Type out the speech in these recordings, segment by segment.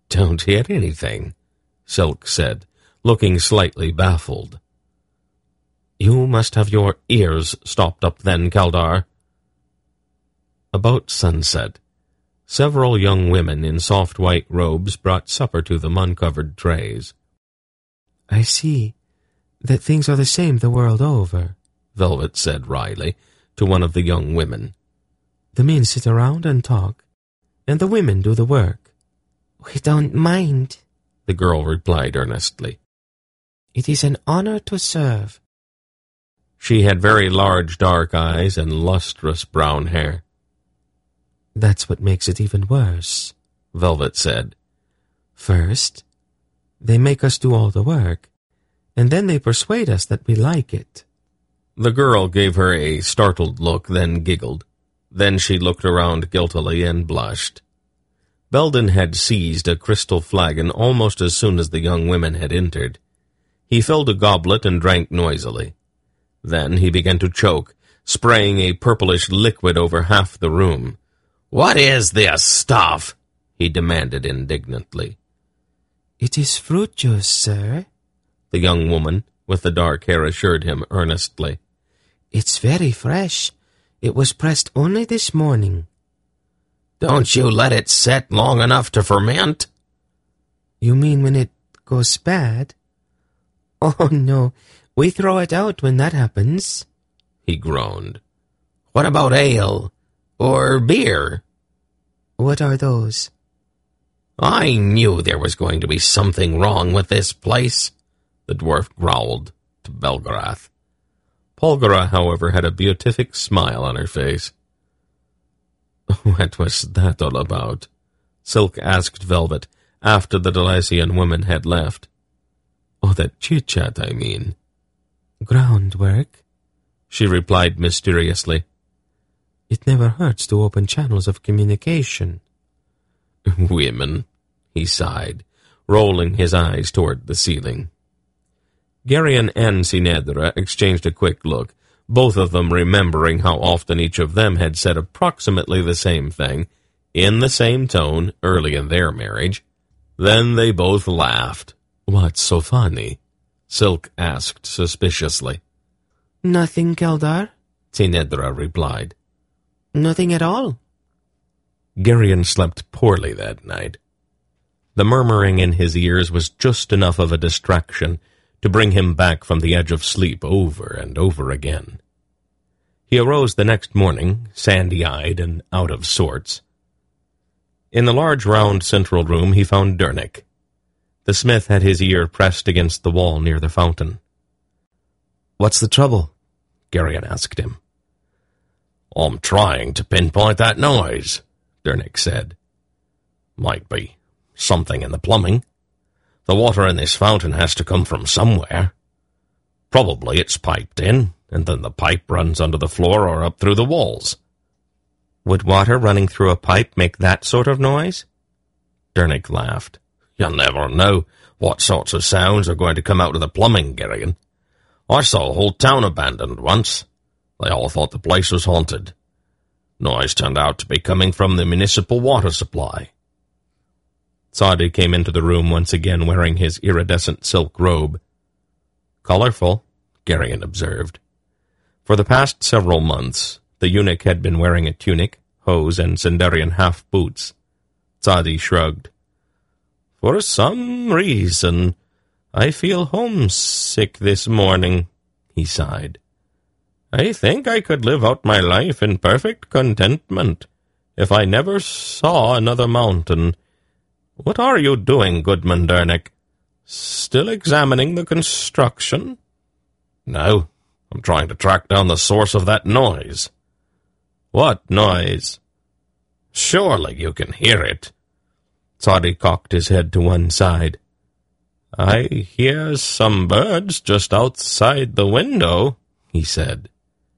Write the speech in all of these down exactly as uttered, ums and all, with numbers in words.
Don't hear anything, Silk said, looking slightly baffled. You must have your ears stopped up then, Kaldar. About sunset, several young women in soft white robes brought supper to them on covered trays. I see that things are the same the world over, Velvet said wryly to one of the young women. The men sit around and talk, and the women do the work. We don't mind, the girl replied earnestly. It is an honor to serve. She had very large dark eyes and lustrous brown hair. That's what makes it even worse, Velvet said. First, they make us do all the work, and then they persuade us that we like it. The girl gave her a startled look, then giggled. Then she looked around guiltily and blushed. Belden had seized a crystal flagon almost as soon as the young women had entered. He filled a goblet and drank noisily. Then he began to choke, spraying a purplish liquid over half the room. "What is this stuff?" he demanded indignantly. It is fruit juice, sir, the young woman with the dark hair assured him earnestly. It's very fresh. It was pressed only this morning. Don't you let it set long enough to ferment? You mean when it goes bad? Oh, no, we throw it out when that happens, he groaned. What about ale? Or beer? What are those? I knew there was going to be something wrong with this place, the dwarf growled to Belgarath. Polgara, however, had a beatific smile on her face. What was that all about? Silk asked Velvet after the Delasian woman had left. Oh, that chit-chat, I mean. Groundwork, she replied mysteriously. It never hurts to open channels of communication. Women, he sighed, rolling his eyes toward the ceiling. Garion and Sinedra exchanged a quick look, both of them remembering how often each of them had said approximately the same thing, in the same tone, early in their marriage. Then they both laughed. What's so funny? Silk asked suspiciously. Nothing, Kaldar, Sinedra replied. Nothing at all. Garion slept poorly that night. The murmuring in his ears was just enough of a distraction to bring him back from the edge of sleep over and over again. He arose the next morning, sandy-eyed and out of sorts. In the large round central room he found Dernick. The smith had his ear pressed against the wall near the fountain. "What's the trouble?" Garion asked him. "I'm trying to pinpoint that noise," Dernick said. "Might be something in the plumbing. The water in this fountain has to come from somewhere. Probably it's piped in, and then the pipe runs under the floor or up through the walls." "Would water running through a pipe make that sort of noise?" Dernick laughed. "You never know what sorts of sounds are going to come out of the plumbing, Garion. I saw a whole town abandoned once. They all thought the place was haunted. Noise turned out to be coming from the municipal water supply." Sadi came into the room once again wearing his iridescent silk robe. "Colorful," Garion observed. For the past several months, the eunuch had been wearing a tunic, hose, and Sendarian half-boots. Sadi shrugged. "For some reason, I feel homesick this morning," he sighed. "I think I could live out my life in perfect contentment if I never saw another mountain. What are you doing, Goodman Dernick? Still examining the construction?" "No, I'm trying to track down the source of that noise." "What noise?" "Surely you can hear it." Sadi cocked his head to one side. "I hear some birds just outside the window," he said.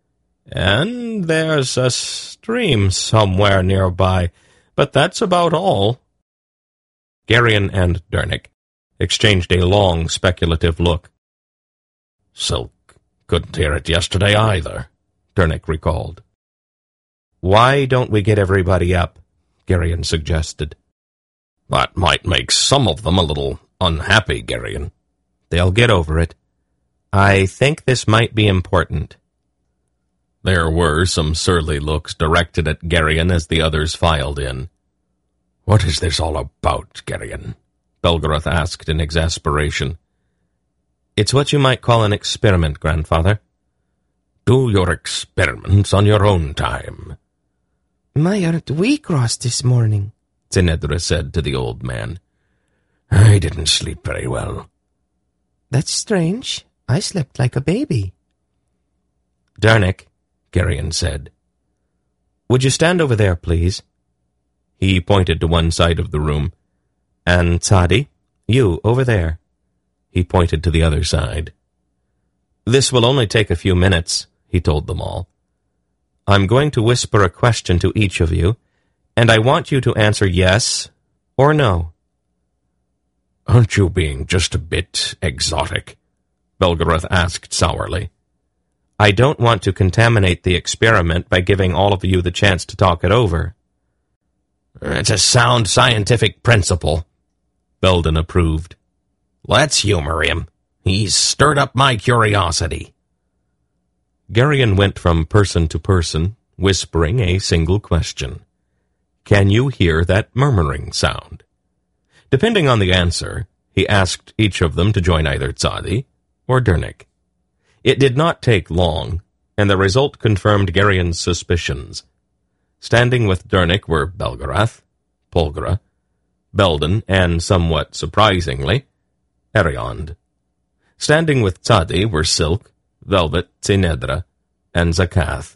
"And there's a stream somewhere nearby, but that's about all." Garion and Dernick exchanged a long, speculative look. "Silk couldn't hear it yesterday either," Dernick recalled. "Why don't we get everybody up?" Garion suggested. That might make some of them a little unhappy, Geryon. They'll get over it. I think this might be important. There were some surly looks directed at Geryon as the others filed in. What is this all about, Geryon? Belgarath asked in exasperation. It's what you might call an experiment, grandfather. Do your experiments on your own time. My, aren't we cross this morning? Tynedra said to the old man. I didn't sleep very well. That's strange. I slept like a baby. Dernick, Geryon said. Would you stand over there, please? He pointed to one side of the room. And Tzadi, you, over there. He pointed to the other side. This will only take a few minutes, he told them all. I'm going to whisper a question to each of you, and I want you to answer yes or no. Aren't you being just a bit exotic? Belgarath asked sourly. I don't want to contaminate the experiment by giving all of you the chance to talk it over. It's a sound scientific principle, Belden approved. Let's humor him. He's stirred up my curiosity. Geryon went from person to person, whispering a single question. Can you hear that murmuring sound? Depending on the answer, he asked each of them to join either Tzadi or Dernick. It did not take long, and the result confirmed Geryon's suspicions. Standing with Dernick were Belgarath, Polgra, Belden, and, somewhat surprisingly, Eriond. Standing with Tzadi were Silk, Velvet, Tynedra, and Zakath.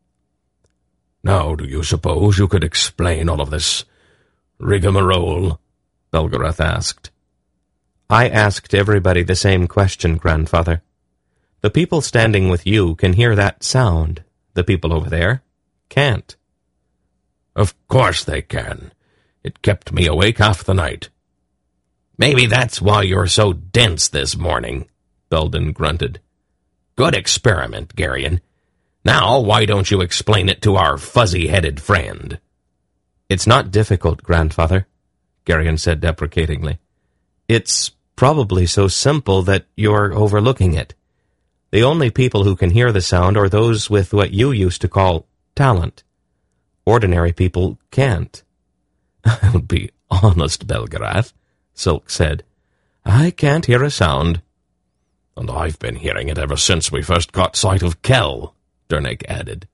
Now, do you suppose you could explain all of this rigmarole? Belgarath asked. I asked everybody the same question, grandfather. The people standing with you can hear that sound. The people over there can't. Of course they can. It kept me awake half the night. Maybe that's why you're so dense this morning, Belden grunted. Good experiment, Geryon. Now, why don't you explain it to our fuzzy-headed friend? It's not difficult, grandfather, Geryon said deprecatingly. It's probably so simple that you're overlooking it. The only people who can hear the sound are those with what you used to call talent. Ordinary people can't. I'll be honest, Belgarath, Silk said. I can't hear a sound. And I've been hearing it ever since we first got sight of Kell, Dernick added.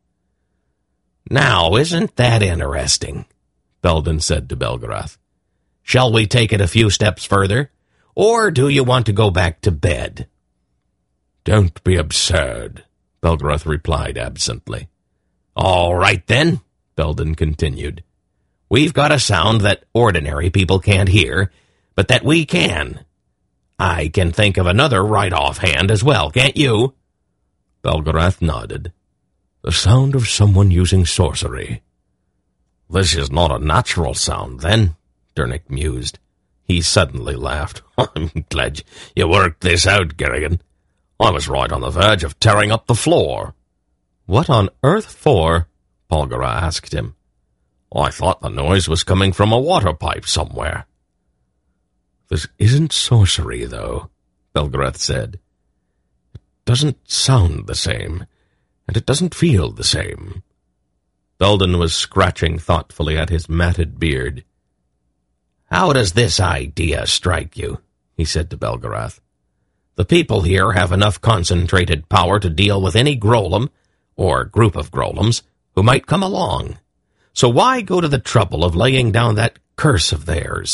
Now, isn't that interesting? Belden said to Belgarath. Shall we take it a few steps further? Or do you want to go back to bed? Don't be absurd, Belgarath replied absently. All right, then, Belden continued. We've got a sound that ordinary people can't hear, but that we can. I can think of another right offhand as well, can't you? Belgarath nodded. The sound of someone using sorcery. This is not a natural sound, then, Dernick mused. He suddenly laughed. I'm glad you worked this out, Geryon. I was right on the verge of tearing up the floor. What on earth for? Polgara asked him. I thought the noise was coming from a water pipe somewhere. This isn't sorcery, though, Belgarath said. It doesn't sound the same, and it doesn't feel the same. Belden was scratching thoughtfully at his matted beard. How does this idea strike you? He said to Belgarath. The people here have enough concentrated power to deal with any Grolem, or group of Grolems, who might come along. So why go to the trouble of laying down that curse of theirs?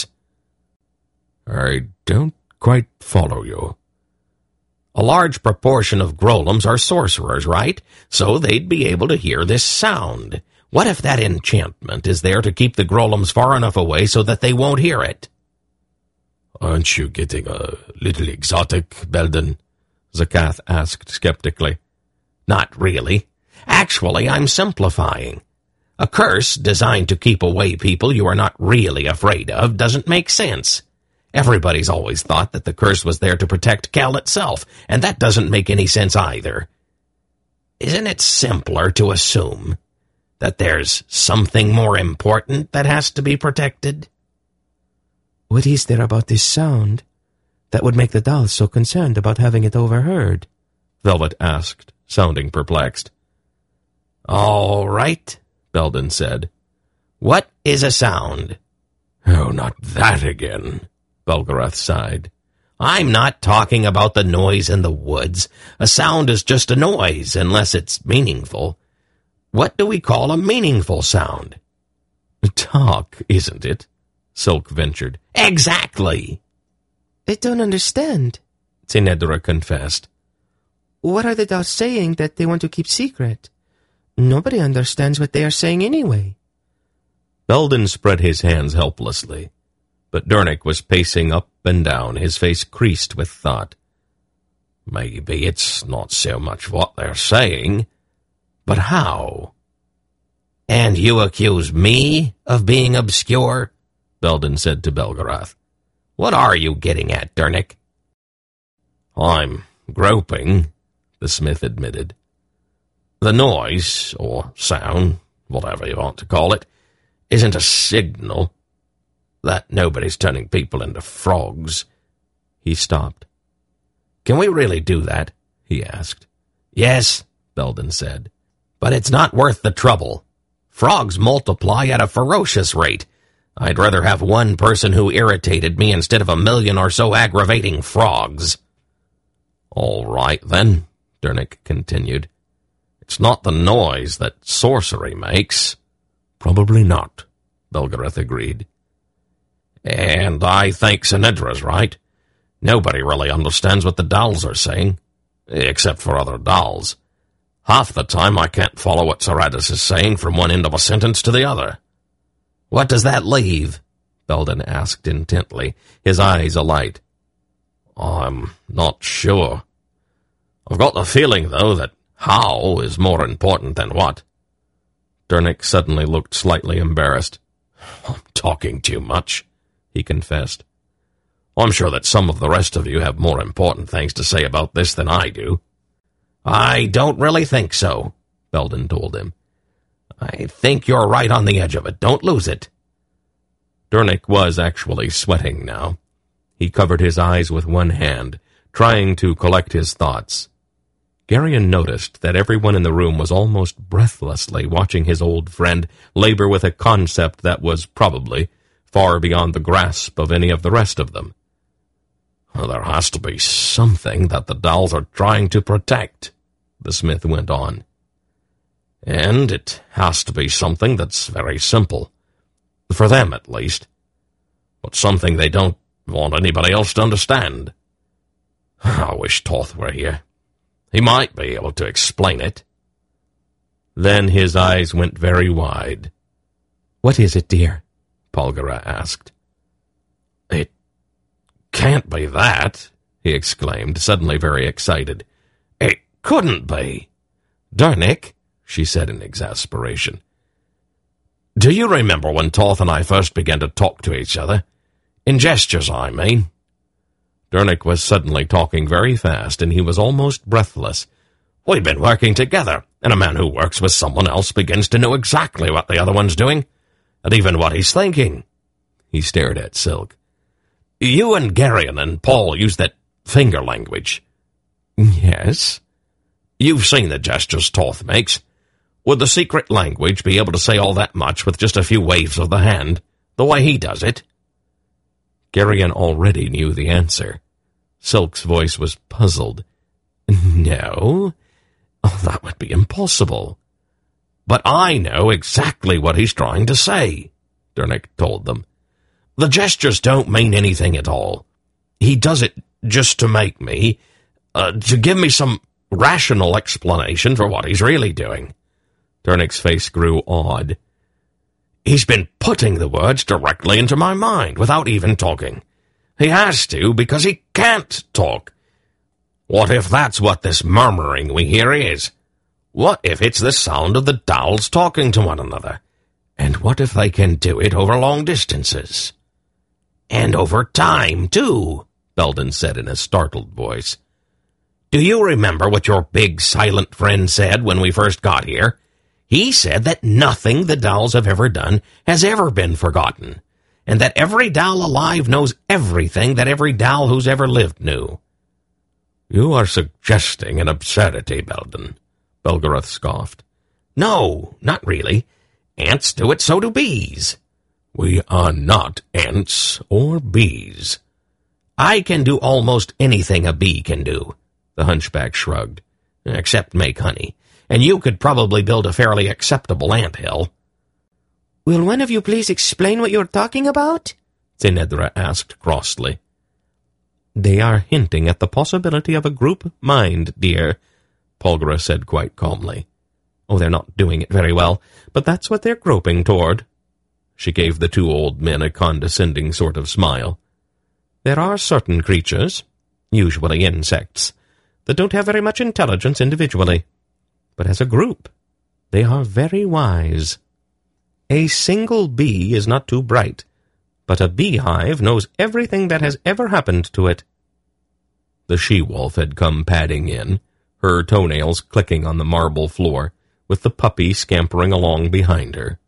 I don't quite follow you. A large proportion of Grolems are sorcerers, right? So they'd be able to hear this sound. What if that enchantment is there to keep the Grolems far enough away so that they won't hear it? Aren't you getting a little exotic, Belden? Zakath asked skeptically. Not really. Actually, I'm simplifying. A curse designed to keep away people you are not really afraid of doesn't make sense. Everybody's always thought that the curse was there to protect Kell itself, and that doesn't make any sense either. Isn't it simpler to assume that there's something more important that has to be protected? What is there about this sound that would make the dolls so concerned about having it overheard? Velvet asked, sounding perplexed. All right, Belden said. What is a sound? Oh, not that again, Belgarath sighed. I'm not talking about the noise in the woods. A sound is just a noise, unless it's meaningful. What do we call a meaningful sound? Talk, isn't it? Silk ventured. Exactly. I don't understand, Tinedra confessed. What are the dolls saying that they want to keep secret? Nobody understands what they are saying anyway. Belden spread his hands helplessly, but Dernick was pacing up and down, his face creased with thought. Maybe it's not so much what they're saying, but how? And you accuse me of being obscure? Belden said to Belgarath. What are you getting at, Dernick? I'm groping, the smith admitted. The noise, or sound, whatever you want to call it, isn't a signal that nobody's turning people into frogs. He stopped. Can we really do that? He asked. Yes, Belden said, but it's not worth the trouble. Frogs multiply at a ferocious rate. I'd rather have one person who irritated me instead of a million or so aggravating frogs. All right, then, Dernick continued. It's not the noise that sorcery makes. Probably not, Belgarath agreed. And I think Tinedra's right. Nobody really understands what the dolls are saying, except for other dolls. Half the time I can't follow what Saradas is saying from one end of a sentence to the other. What does that leave? Belden asked intently, his eyes alight. I'm not sure. I've got the feeling, though, that how is more important than what. Dernick suddenly looked slightly embarrassed. I'm talking too much, he confessed. I'm sure that some of the rest of you have more important things to say about this than I do. I don't really think so, Belden told him. I think you're right on the edge of it. Don't lose it. Dernick was actually sweating now. He covered his eyes with one hand, trying to collect his thoughts. Garion noticed that everyone in the room was almost breathlessly watching his old friend labor with a concept that was probably far beyond the grasp of any of the rest of them. Well, there has to be something that the dolls are trying to protect, the smith went on. And it has to be something that's very simple, for them at least, but something they don't want anybody else to understand. I wish Toth were here. He might be able to explain it. Then his eyes went very wide. What is it, dear? Polgara asked. It can't be that, he exclaimed, suddenly very excited. It couldn't be. Dernick, she said in exasperation. Do you remember when Toth and I first began to talk to each other? In gestures, I mean. Dernick was suddenly talking very fast, and he was almost breathless. We've been working together, and a man who works with someone else begins to know exactly what the other one's doing, and even what he's thinking. He stared at Silk. You and Garion and Paul use that finger language. Yes. You've seen the gestures Toth makes. Would the secret language be able to say all that much with just a few waves of the hand, the way he does it? Garion already knew the answer. Silk's voice was puzzled. No, oh, that would be impossible. But I know exactly what he's trying to say, Dernick told them. The gestures don't mean anything at all. He does it just to make me, uh, to give me some rational explanation for what he's really doing. Dernick's face grew odd. He's been putting the words directly into my mind without even talking. He has to because he can't talk. What if that's what this murmuring we hear is? What if it's the sound of the dolls talking to one another? And what if they can do it over long distances? And over time, too, Belden said in a startled voice. Do you remember what your big silent friend said when we first got here? He said that nothing the dolls have ever done has ever been forgotten, and that every doll alive knows everything that every doll who's ever lived knew." "You are suggesting an absurdity, Belden," Belgoroth scoffed. "No, not really. Ants do it, so do bees." "We are not ants or bees." "I can do almost anything a bee can do," the hunchback shrugged, "except make honey. And you could probably build a fairly acceptable anthill." "Will one of you please explain what you're talking about?" Zenedra asked crossly. "They are hinting at the possibility of a group mind, dear," Polgara said quite calmly. "Oh, they're not doing it very well, but that's what they're groping toward." She gave the two old men a condescending sort of smile. "There are certain creatures, usually insects, that don't have very much intelligence individually. But as a group, they are very wise. A single bee is not too bright, but a beehive knows everything that has ever happened to it." The she-wolf had come padding in, her toenails clicking on the marble floor, with the puppy scampering along behind her.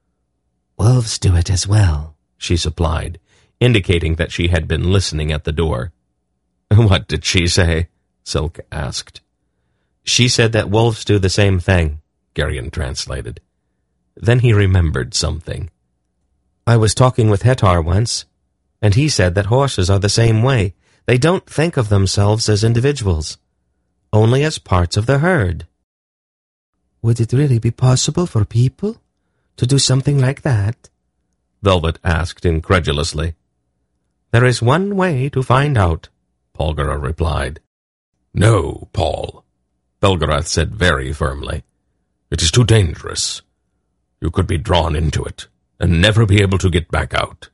"Wolves do it as well," she supplied, indicating that she had been listening at the door. "What did she say?" Silk asked. "She said that wolves do the same thing," Geryon translated. Then he remembered something. "I was talking with Hetar once, and he said that horses are the same way. They don't think of themselves as individuals, only as parts of the herd." "Would it really be possible for people to do something like that?" Velvet asked incredulously. "There is one way to find out," Polgara replied. "No, Paul," Belgoroth said very firmly. "It is too dangerous. You could be drawn into it, and never be able to get back out."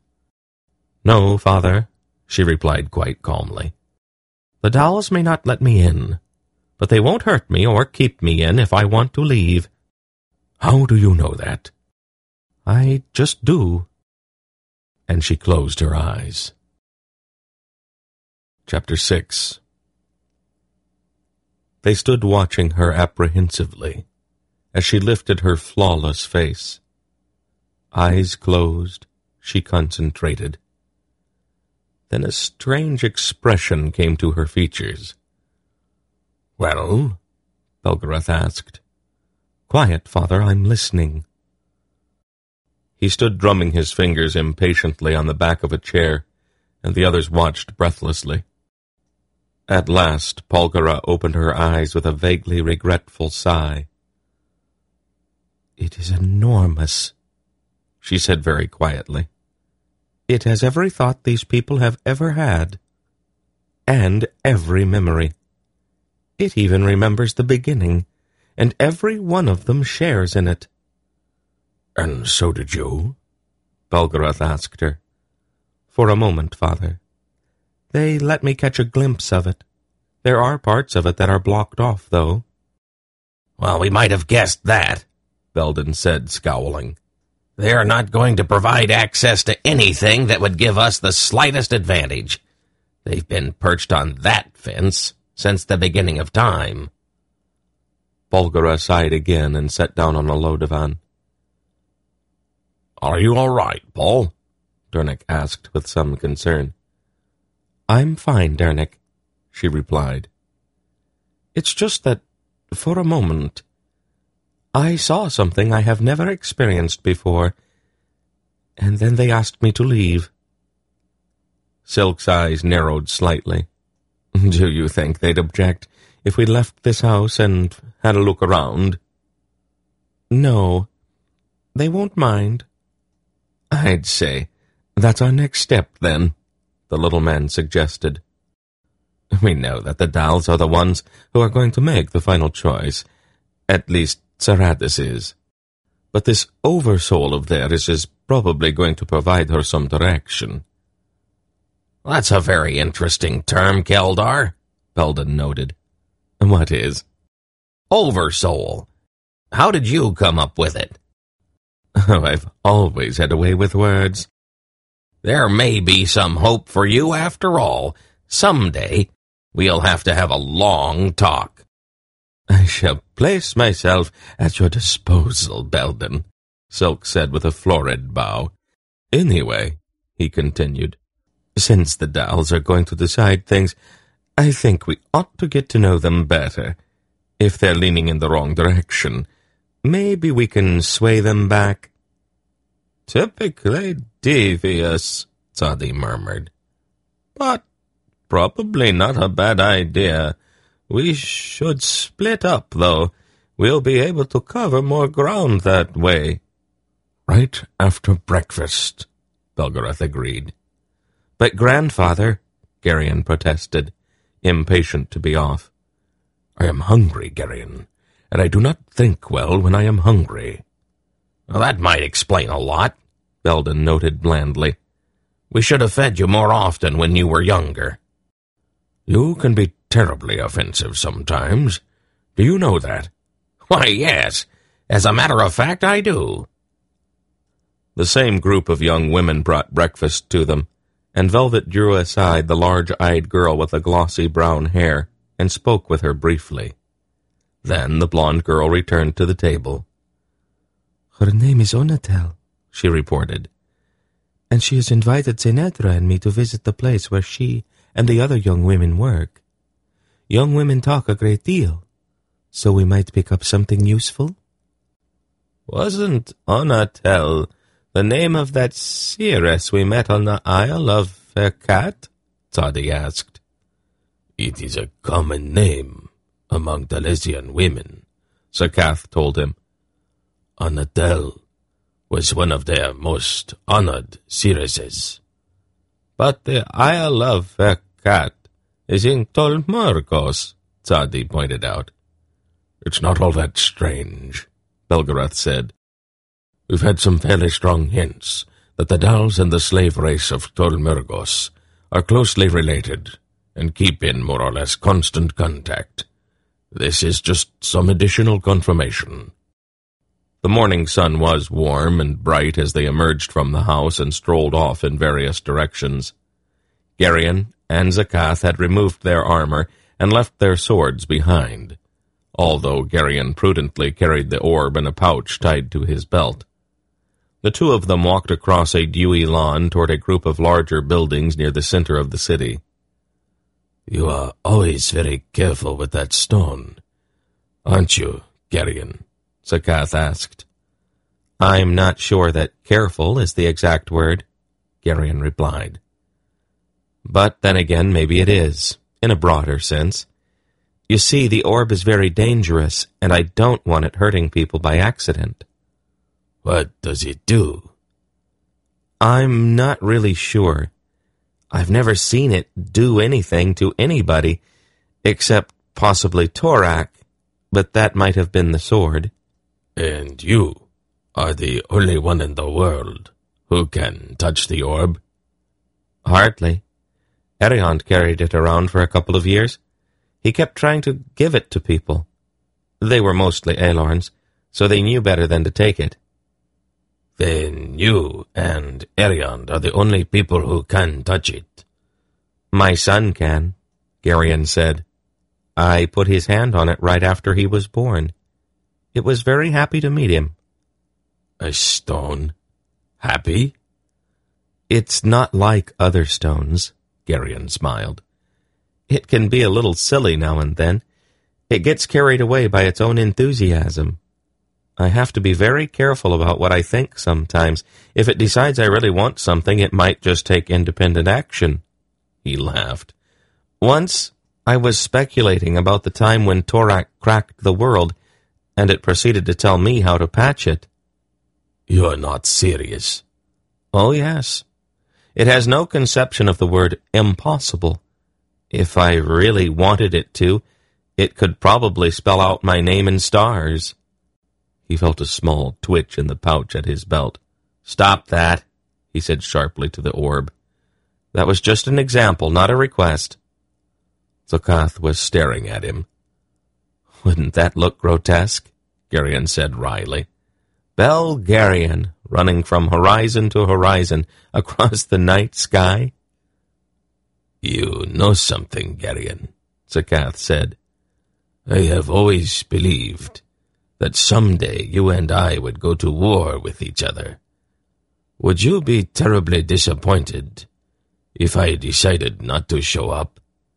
"No, Father," she replied quite calmly. "The dolls may not let me in, but they won't hurt me or keep me in if I want to leave." "How do you know that?" "I just do." And she closed her eyes. Chapter six. They stood watching her apprehensively as she lifted her flawless face. Eyes closed, she concentrated. Then a strange expression came to her features. "Well?" Belgoroth asked. "Quiet, Father, I'm listening." He stood drumming his fingers impatiently on the back of a chair, and the others watched breathlessly. At last, Polgara opened her eyes with a vaguely regretful sigh. "It is enormous," she said very quietly. "It has every thought these people have ever had, and every memory. It even remembers the beginning, and every one of them shares in it." "And so did you?" Belgoroth asked her. "For a moment, Father. They let me catch a glimpse of it. There are parts of it that are blocked off, though." "Well, we might have guessed that," Belden said, scowling. "They're not going to provide access to anything that would give us the slightest advantage. They've been perched on that fence since the beginning of time." Polgara sighed again and sat down on a low divan. "Are you all right, Paul?" Dernick asked with some concern. "I'm fine, Dernick," she replied. "It's just that, for a moment, I saw something I have never experienced before, and then they asked me to leave." Silk's eyes narrowed slightly. "Do you think they'd object if we left this house and had a look around?" "No, they won't mind." "I'd say that's our next step, then," the little man suggested. "We know that the dolls are the ones who are going to make the final choice. At least Saradis is. But this oversoul of theirs is probably going to provide her some direction." "That's a very interesting term, Keldar," Belden noted. "What is?" "Oversoul. How did you come up with it?" "Oh, I've always had a way with words." "There may be some hope for you after all. Someday we'll have to have a long talk." "I shall place myself at your disposal, Belden," Silk said with a florid bow. "Anyway, he continued. Since the dolls are going to decide things, I think we ought to get to know them better. If they're leaning in the wrong direction, maybe we can sway them back. Typically devious, Tzadi murmured. But probably not a bad idea. We should split up, though. We'll be able to cover more ground that way. Right after breakfast, Belgarath agreed. But grandfather, Garion protested, impatient to be off. I am hungry, Garion, and I do not think well when I am hungry. Well, that might explain a lot, Belden noted blandly. We should have fed you more often when you were younger. You can be terribly offensive sometimes. Do you know that? Why, yes. As a matter of fact, I do. The same group of young women brought breakfast to them, and Velvet drew aside the large-eyed girl with the glossy brown hair and spoke with her briefly. Then the blonde girl returned to the table. Her name is Onatel, she reported, and she has invited Zenetra and me to visit the place where she and the other young women work. Young women talk a great deal, so we might pick up something useful. Wasn't Onatel the name of that seeress we met on the Isle of Ferkat? Tzadi asked. It is a common name among Talesian women, Sakath told him. Onatel was one of their most honored seeresses. But the Isle of Ferkat is in Tolmurgos, Tzadi pointed out. It's not all that strange, Belgarath said. We've had some fairly strong hints that the Dals and the slave race of Tolmurgos are closely related and keep in more or less constant contact. This is just some additional confirmation. The morning sun was warm and bright as they emerged from the house and strolled off in various directions. Garion and Zakath had removed their armor and left their swords behind, although Garion prudently carried the orb in a pouch tied to his belt. The two of them walked across a dewy lawn toward a group of larger buildings near the center of the city. You are always very careful with that stone, aren't you, Garion? Sakath asked. I'm not sure that careful is the exact word, Garion replied. But then again, maybe it is, in a broader sense. You see, the orb is very dangerous, and I don't want it hurting people by accident. What does it do? I'm not really sure. I've never seen it do anything to anybody, except possibly Torak, but that might have been the sword. And you are the only one in the world who can touch the orb? Hardly. Eriant carried it around for a couple of years. He kept trying to give it to people. They were mostly Aelorns, so they knew better than to take it. Then you and Eriant are the only people who can touch it. My son can, Garion said. I put his hand on it right after he was born. It was very happy to meet him. A stone? Happy? It's not like other stones, Garion smiled. It can be a little silly now and then. It gets carried away by its own enthusiasm. I have to be very careful about what I think sometimes. If it decides I really want something, it might just take independent action. He laughed. Once, I was speculating about the time when Torak cracked the world, and it proceeded to tell me how to patch it. You're not serious. Oh, yes. It has no conception of the word impossible. If I really wanted it to, it could probably spell out my name in stars. He felt a small twitch in the pouch at his belt. Stop that, he said sharply to the orb. That was just an example, not a request. Zokath was staring at him. Wouldn't that look grotesque? Garion said wryly. Belgarion, running from horizon to horizon across the night sky. You know something, Garion, Zokath said. I have always believed that someday you and I would go to war with each other. Would you be terribly disappointed if I decided not to show up?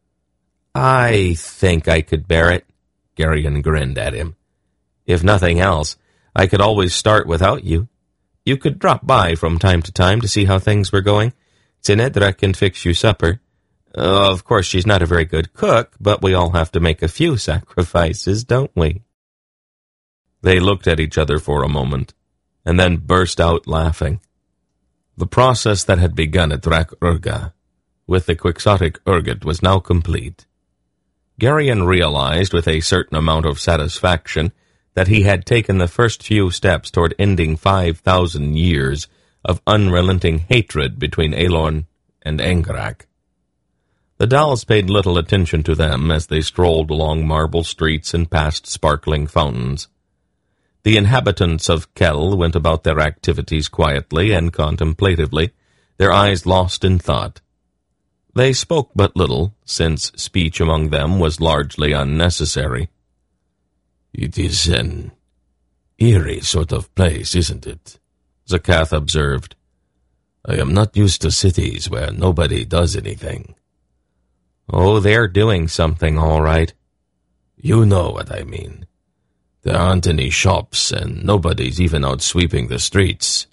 I think I could bear it. Geryon grinned at him. If nothing else, I could always start without you. You could drop by from time to time to see how things were going. Tinedra can fix you supper. Uh, of course, she's not a very good cook, but we all have to make a few sacrifices, don't we? They looked at each other for a moment, and then burst out laughing. The process that had begun at Drak Urga, with the quixotic Urgot, was now complete. Geryon realized with a certain amount of satisfaction that he had taken the first few steps toward ending five thousand years of unrelenting hatred between Aelorn and Angarak. The dolls paid little attention to them as they strolled along marble streets and past sparkling fountains. The inhabitants of Kell went about their activities quietly and contemplatively, their eyes lost in thought. They spoke but little, since speech among them was largely unnecessary. It is an eerie sort of place, isn't it? Zakath observed. I am not used to cities where nobody does anything. Oh, they're doing something, all right. You know what I mean. There aren't any shops, and nobody's even out sweeping the streets.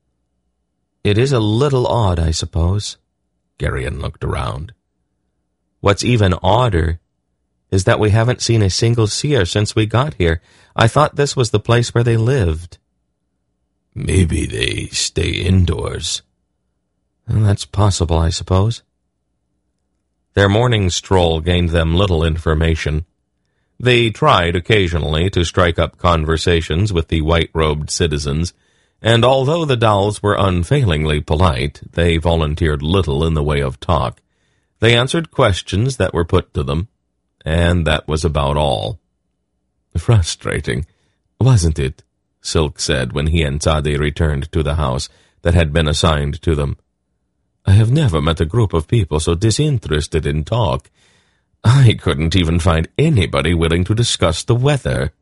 It is a little odd, I suppose. Geryon looked around. What's even odder is that we haven't seen a single seer since we got here. I thought this was the place where they lived. Maybe they stay indoors. Well, that's possible, I suppose. Their morning stroll gained them little information. They tried occasionally to strike up conversations with the white-robed citizens, and although the dolls were unfailingly polite, they volunteered little in the way of talk. They answered questions that were put to them, and that was about all. Frustrating, wasn't it? Silk said when he and Tzadi returned to the house that had been assigned to them. I have never met a group of people so disinterested in talk. I couldn't even find anybody willing to discuss the weather.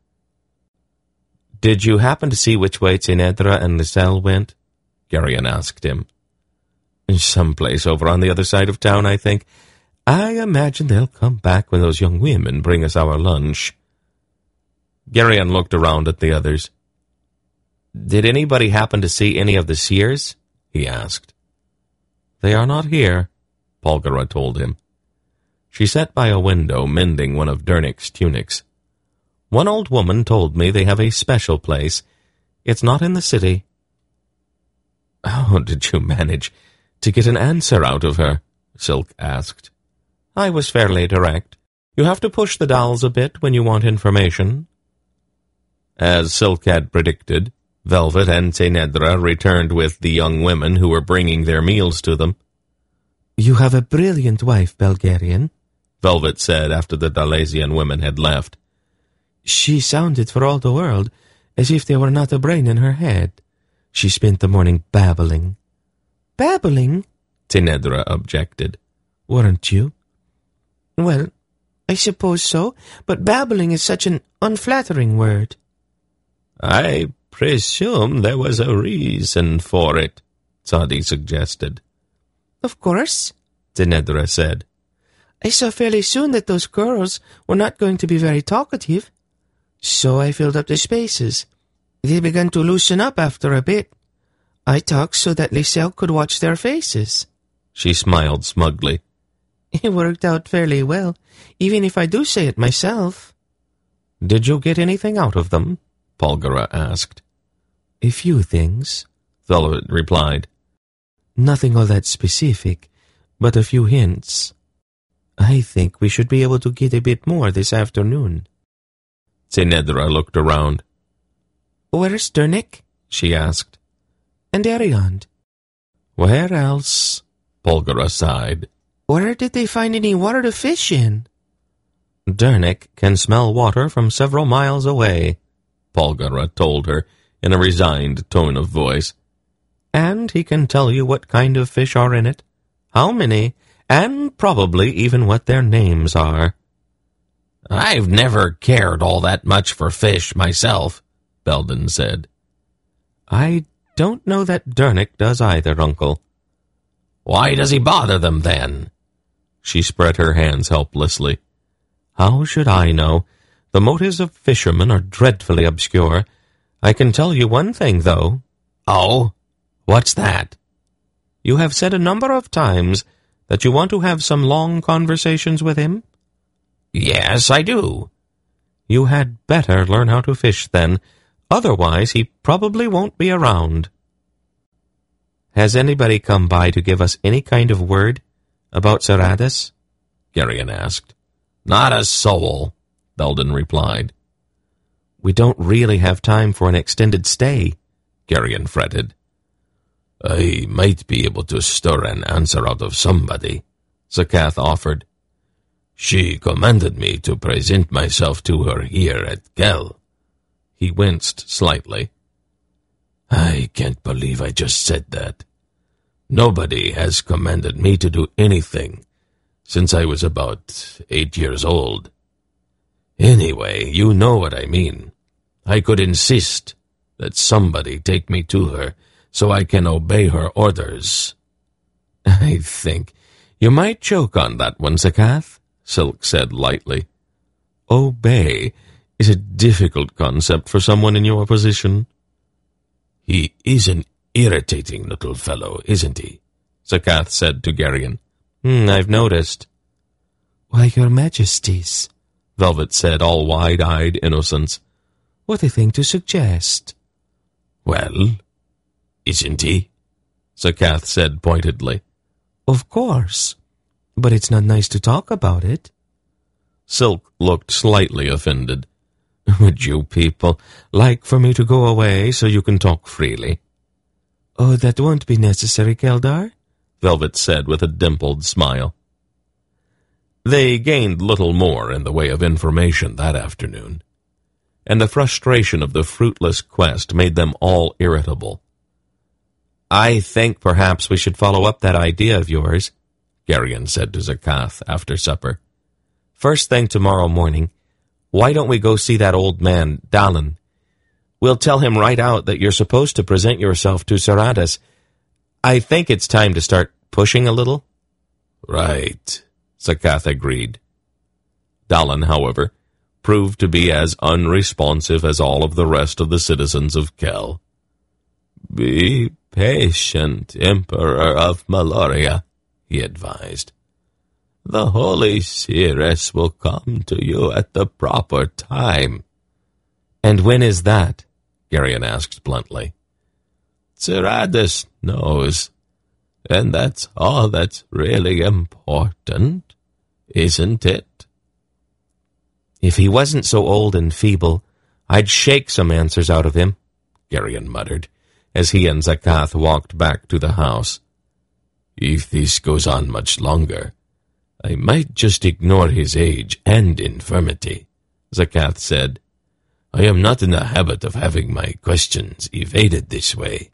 Did you happen to see which way Tinedra and Lisel went? Geryon asked him. Someplace over on the other side of town, I think. I imagine they'll come back when those young women bring us our lunch. Geryon looked around at the others. Did anybody happen to see any of the seers? He asked. They are not here, Polgara told him. She sat by a window mending one of Dernick's tunics. One old woman told me they have a special place. It's not in the city. How did you manage to get an answer out of her? Silk asked. I was fairly direct. You have to push the dolls a bit when you want information. As Silk had predicted, Velvet and Tinedra returned with the young women who were bringing their meals to them. You have a brilliant wife, Belgarian, Velvet said after the Dalesian women had left. She sounded for all the world as if there were not a brain in her head. She spent the morning babbling. Babbling? Tinedra objected. Weren't you? Well, I suppose so, but babbling is such an unflattering word. I presume there was a reason for it, Tzadi suggested. Of course, Tinedra said. I saw fairly soon that those girls were not going to be very talkative. So I filled up the spaces. They began to loosen up after a bit. I talked so that Lisel could watch their faces. She smiled smugly. It worked out fairly well, even if I do say it myself. Did you get anything out of them? Polgara asked. A few things, Velvet replied. Nothing all that specific, but a few hints. I think we should be able to get a bit more this afternoon. Tinedra looked around. Where's Dernick? She asked. And Ariand? Where else? Polgara sighed. Where did they find any water to fish in? Dernick can smell water from several miles away, Polgara told her in a resigned tone of voice. And he can tell you what kind of fish are in it, how many, and probably even what their names are. I've never cared all that much for fish myself, Belden said. I don't know that Dernick does either, Uncle. Why does he bother them, then? She spread her hands helplessly. How should I know? The motives of fishermen are dreadfully obscure. I can tell you one thing, though. Oh? What's that? You have said a number of times that you want to have some long conversations with him? Yes, I do. You had better learn how to fish, then. Otherwise, he probably won't be around. Has anybody come by to give us any kind of word about Serradus? Geryon asked. Not a soul, Belden replied. We don't really have time for an extended stay, Geryon fretted. I might be able to stir an answer out of somebody, Zakath offered. She commanded me to present myself to her here at Kel. He winced slightly. I can't believe I just said that. Nobody has commanded me to do anything since I was about eight years old. Anyway, you know what I mean. I could insist that somebody take me to her so I can obey her orders. I think you might choke on that one, Zakath, Silk said lightly. Obey is a difficult concept for someone in your position. He is an irritating little fellow, isn't he? Zakath said to Geryon. Hmm, I've noticed. Why, your majesties, Velvet said, all wide-eyed innocence. What a thing to suggest. Well, isn't he? Zakath said pointedly. Of course, but it's not nice to talk about it. Silk looked slightly offended. Would you people like for me to go away so you can talk freely? Oh, that won't be necessary, Keldar, Velvet said with a dimpled smile. They gained little more in the way of information that afternoon, and the frustration of the fruitless quest made them all irritable. I think perhaps we should follow up that idea of yours, Geryon said to Zakath after supper. First thing tomorrow morning, why don't we go see that old man, Dallin? We'll tell him right out that you're supposed to present yourself to Serradus. I think it's time to start pushing a little. Right, Zakath agreed. Dallin, however, proved to be as unresponsive as all of the rest of the citizens of Kel. Be patient, Emperor of Meloria, he advised. The Holy Seeress will come to you at the proper time. And when is that? Geryon asked bluntly. Serradus knows, and that's all that's really important, isn't it? If he wasn't so old and feeble, I'd shake some answers out of him, Geryon muttered, as he and Zakath walked back to the house. If this goes on much longer, I might just ignore his age and infirmity, Zakath said. I am not in the habit of having my questions evaded this way.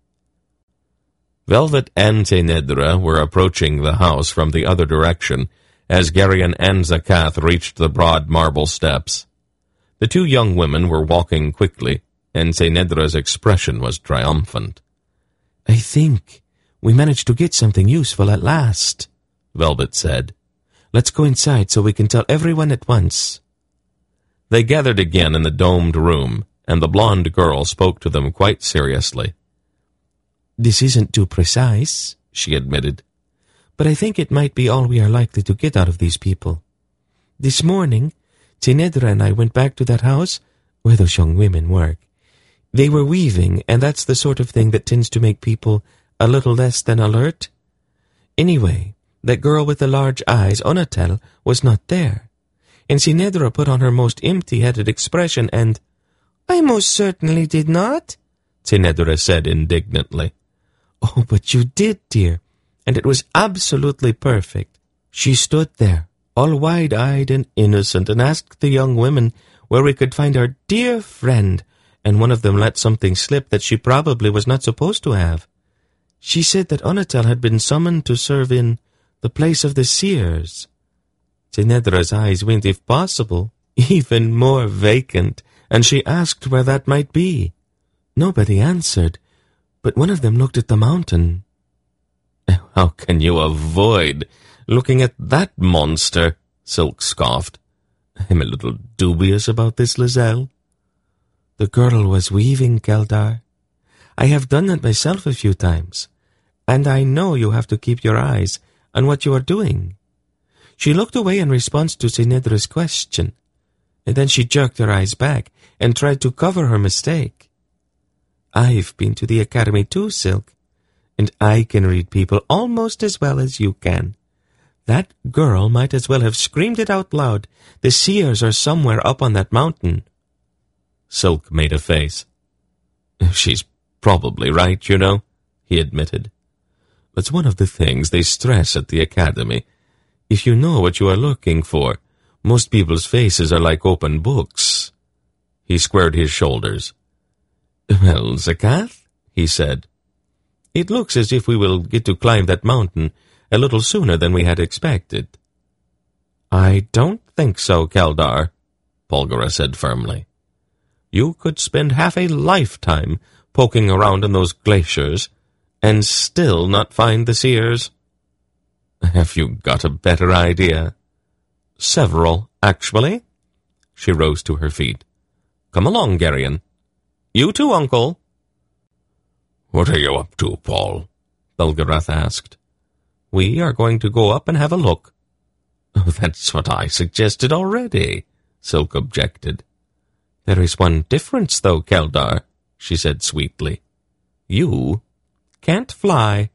Velvet and Tenedra were approaching the house from the other direction as Geryon and Zakath reached the broad marble steps. The two young women were walking quickly, and Tenedra's expression was triumphant. I think we managed to get something useful at last, Velvet said. Let's go inside so we can tell everyone at once. They gathered again in the domed room, and the blonde girl spoke to them quite seriously. This isn't too precise, she admitted, but I think it might be all we are likely to get out of these people. This morning, Tenedra and I went back to that house where those young women work. They were weaving, and that's the sort of thing that tends to make people a little less than alert. Anyway, that girl with the large eyes, Onatel, was not there, and Tenedra put on her most empty-headed expression and— I most certainly did not, Tenedra said indignantly. Oh, but you did, dear, and it was absolutely perfect. She stood there, all wide-eyed and innocent, and asked the young women where we could find our dear friend, and one of them let something slip that she probably was not supposed to have. She said that Onatel had been summoned to serve in the place of the seers. Tenedra's eyes went, if possible, even more vacant, and she asked where that might be. Nobody answered, but one of them looked at the mountain." "How can you avoid looking at that monster?" Silk scoffed. "I'm a little dubious about this, Lizelle." "The girl was weaving, Keldar. I have done that myself a few times, and I know you have to keep your eyes on what you are doing." She looked away in response to Sinedra's question, and then she jerked her eyes back and tried to cover her mistake. "I've been to the academy too, Silk, and I can read people almost as well as you can. That girl might as well have screamed it out loud. The seers are somewhere up on that mountain." Silk made a face. "She's probably right, you know," he admitted. "That's one of the things they stress at the academy. If you know what you are looking for, most people's faces are like open books." He squared his shoulders. "Well, Zakath," he said, "it looks as if we will get to climb that mountain a little sooner than we had expected." "I don't think so, Keldar," Polgara said firmly. "You could spend half a lifetime poking around in those glaciers and still not find the seers." "Have you got a better idea?" "Several, actually." She rose to her feet. "Come along, Geryon. You too, Uncle." "What are you up to, Paul?" Belgarath asked. "We are going to go up and have a look." Oh, "That's what I suggested already," Silk objected. "There is one difference, though, Keldar," she said sweetly. "You can't fly."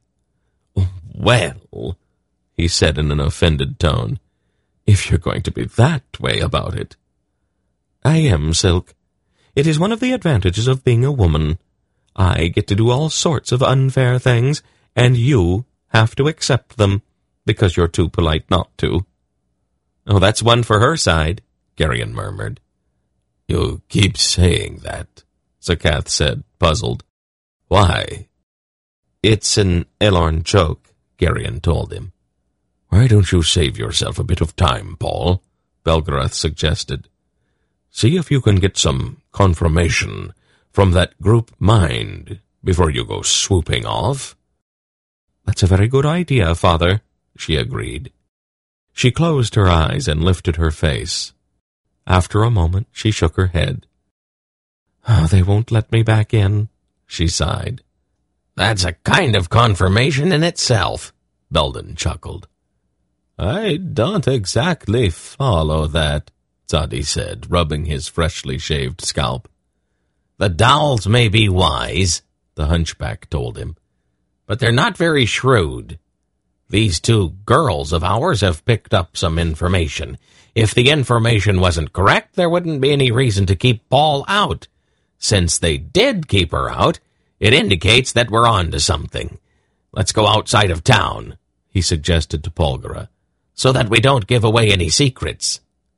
"Well," he said in an offended tone, "if you're going to be that way about it." "I am, Silk. It is one of the advantages of being a woman. I get to do all sorts of unfair things, and you have to accept them, because you're too polite not to." "Oh, that's one for her side," Geryon murmured. "You keep saying that," Zakath said, puzzled. "Why?" "It's an Elorn joke," Geryon told him. "Why don't you save yourself a bit of time, Paul?" Belgarath suggested. "See if you can get some confirmation from that group mind before you go swooping off." "That's a very good idea, Father," she agreed. She closed her eyes and lifted her face. After a moment, she shook her head. "Oh, they won't let me back in," she sighed. "That's a kind of confirmation in itself," Belden chuckled. "I don't exactly follow that," Zadi said, rubbing his freshly shaved scalp. "The Dowls may be wise," the hunchback told him, "but they're not very shrewd. These two girls of ours have picked up some information. If the information wasn't correct, there wouldn't be any reason to keep Paul out. Since they did keep her out, it indicates that we're on to something. Let's go outside of town," he suggested to Polgara, "so that we don't give away any secrets."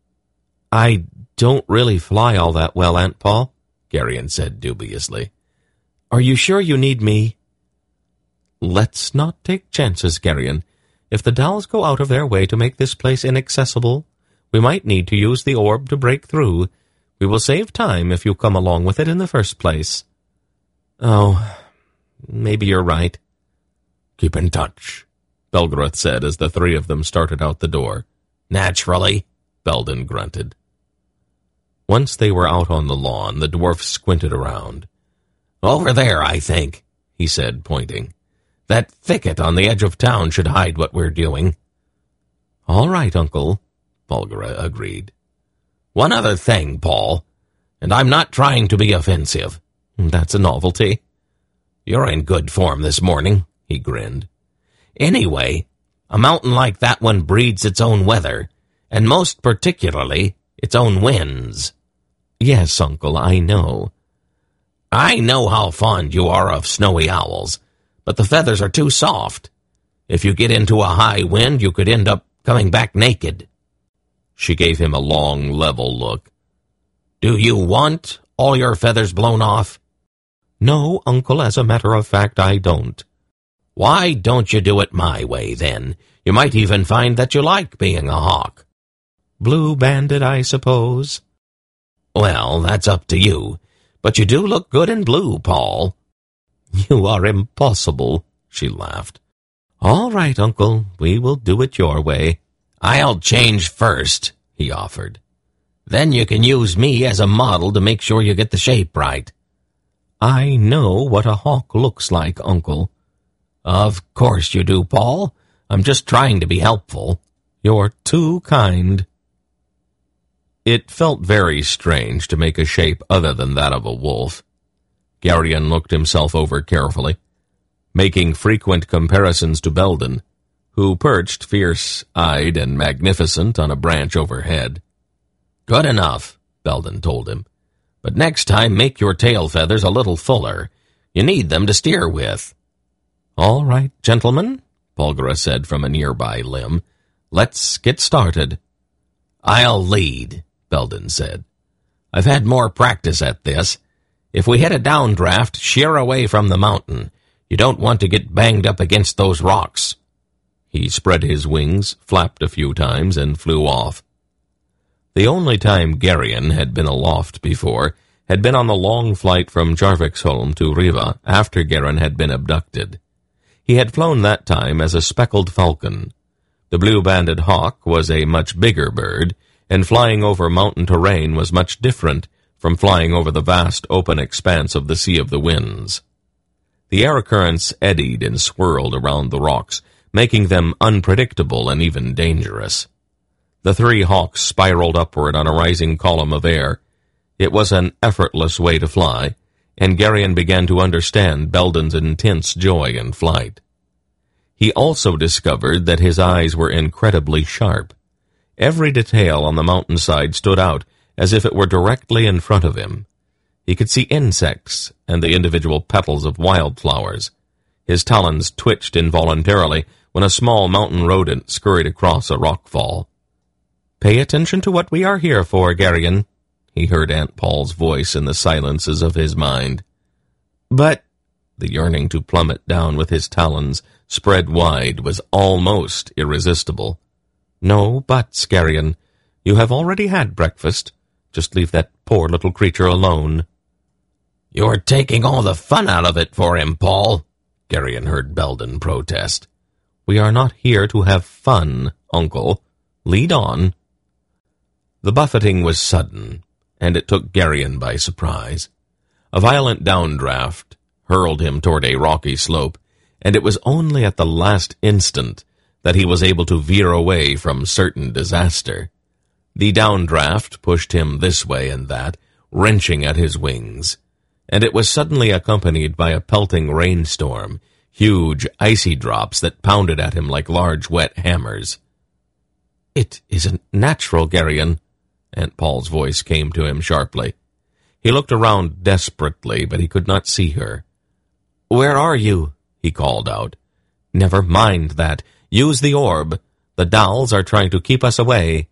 "I don't really fly all that well, Aunt Paul," Geryon said dubiously. "Are you sure you need me?" "Let's not take chances, Geryon. If the Dowls go out of their way to make this place inaccessible, we might need to use the orb to break through. We will save time if you come along with it in the first place." "Oh, maybe you're right." "Keep in touch," Belgarath said as the three of them started out the door. "Naturally," Belden grunted. Once they were out on the lawn, the dwarf squinted around. "Over there, I think," he said, pointing. "That thicket on the edge of town should hide what we're doing." "All right, Uncle," Polgara agreed. "One other thing, Paul, and I'm not trying to be offensive." "That's a novelty." "You're in good form this morning," he grinned. "Anyway, a mountain like that one breeds its own weather, and most particularly its own winds." "Yes, Uncle, I know." "I know how fond you are of snowy owls, but the feathers are too soft. If you get into a high wind, you could end up coming back naked." She gave him a long, level look. "Do you want all your feathers blown off?" "No, Uncle, as a matter of fact, I don't." "Why don't you do it my way, then? You might even find that you like being a hawk." "Blue banded, I suppose." "Well, that's up to you, but you do look good in blue, Paul." You are impossible, she laughed. All right, Uncle, we will do it your way. I'll change first, he offered. Then you can use me as a model to make sure you get the shape right. I know what a hawk looks like, Uncle. Of course you do, Paul. I'm just trying to be helpful. You're too kind. It felt very strange to make a shape other than that of a wolf. Geryon looked himself over carefully, making frequent comparisons to Belden, who perched fierce-eyed and magnificent on a branch overhead. Good enough, Belden told him. But next time make your tail feathers a little fuller. You need them to steer with. All right, gentlemen, Polgara said from a nearby limb. Let's get started. I'll lead, Belden said. I've had more practice at this. If we hit a downdraft, sheer away from the mountain. You don't want to get banged up against those rocks. He spread his wings, flapped a few times, and flew off. The only time Geryon had been aloft before had been on the long flight from Jarviksholm to Riva after Geryon had been abducted. He had flown that time as a speckled falcon. The blue-banded hawk was a much bigger bird, and flying over mountain terrain was much different from flying over the vast open expanse of the Sea of the Winds. The air currents eddied and swirled around the rocks, making them unpredictable and even dangerous. The three hawks spiraled upward on a rising column of air. It was an effortless way to fly, and Geryon began to understand Belden's intense joy in flight. He also discovered that his eyes were incredibly sharp. Every detail on the mountainside stood out as if it were directly in front of him. He could see insects and the individual petals of wildflowers. His talons twitched involuntarily when a small mountain rodent scurried across a rockfall. Pay attention to what we are here for, Geryon, he heard Aunt Paul's voice in the silences of his mind. But the yearning to plummet down with his talons spread wide was almost irresistible. No buts, Geryon. You have already had breakfast. Just leave that poor little creature alone. You're taking all the fun out of it for him, Paul, Geryon heard Belden protest. We are not here to have fun, Uncle. Lead on. The buffeting was sudden, and it took Geryon by surprise. A violent downdraft hurled him toward a rocky slope, and it was only at the last instant that he was able to veer away from certain disaster. The downdraft pushed him this way and that, wrenching at his wings, and it was suddenly accompanied by a pelting rainstorm, huge icy drops that pounded at him like large wet hammers. It isn't natural, Geryon, Aunt Paul's voice came to him sharply. He looked around desperately, but he could not see her. Where are you? He called out. Never mind that. Use the orb. The dolls are trying to keep us away.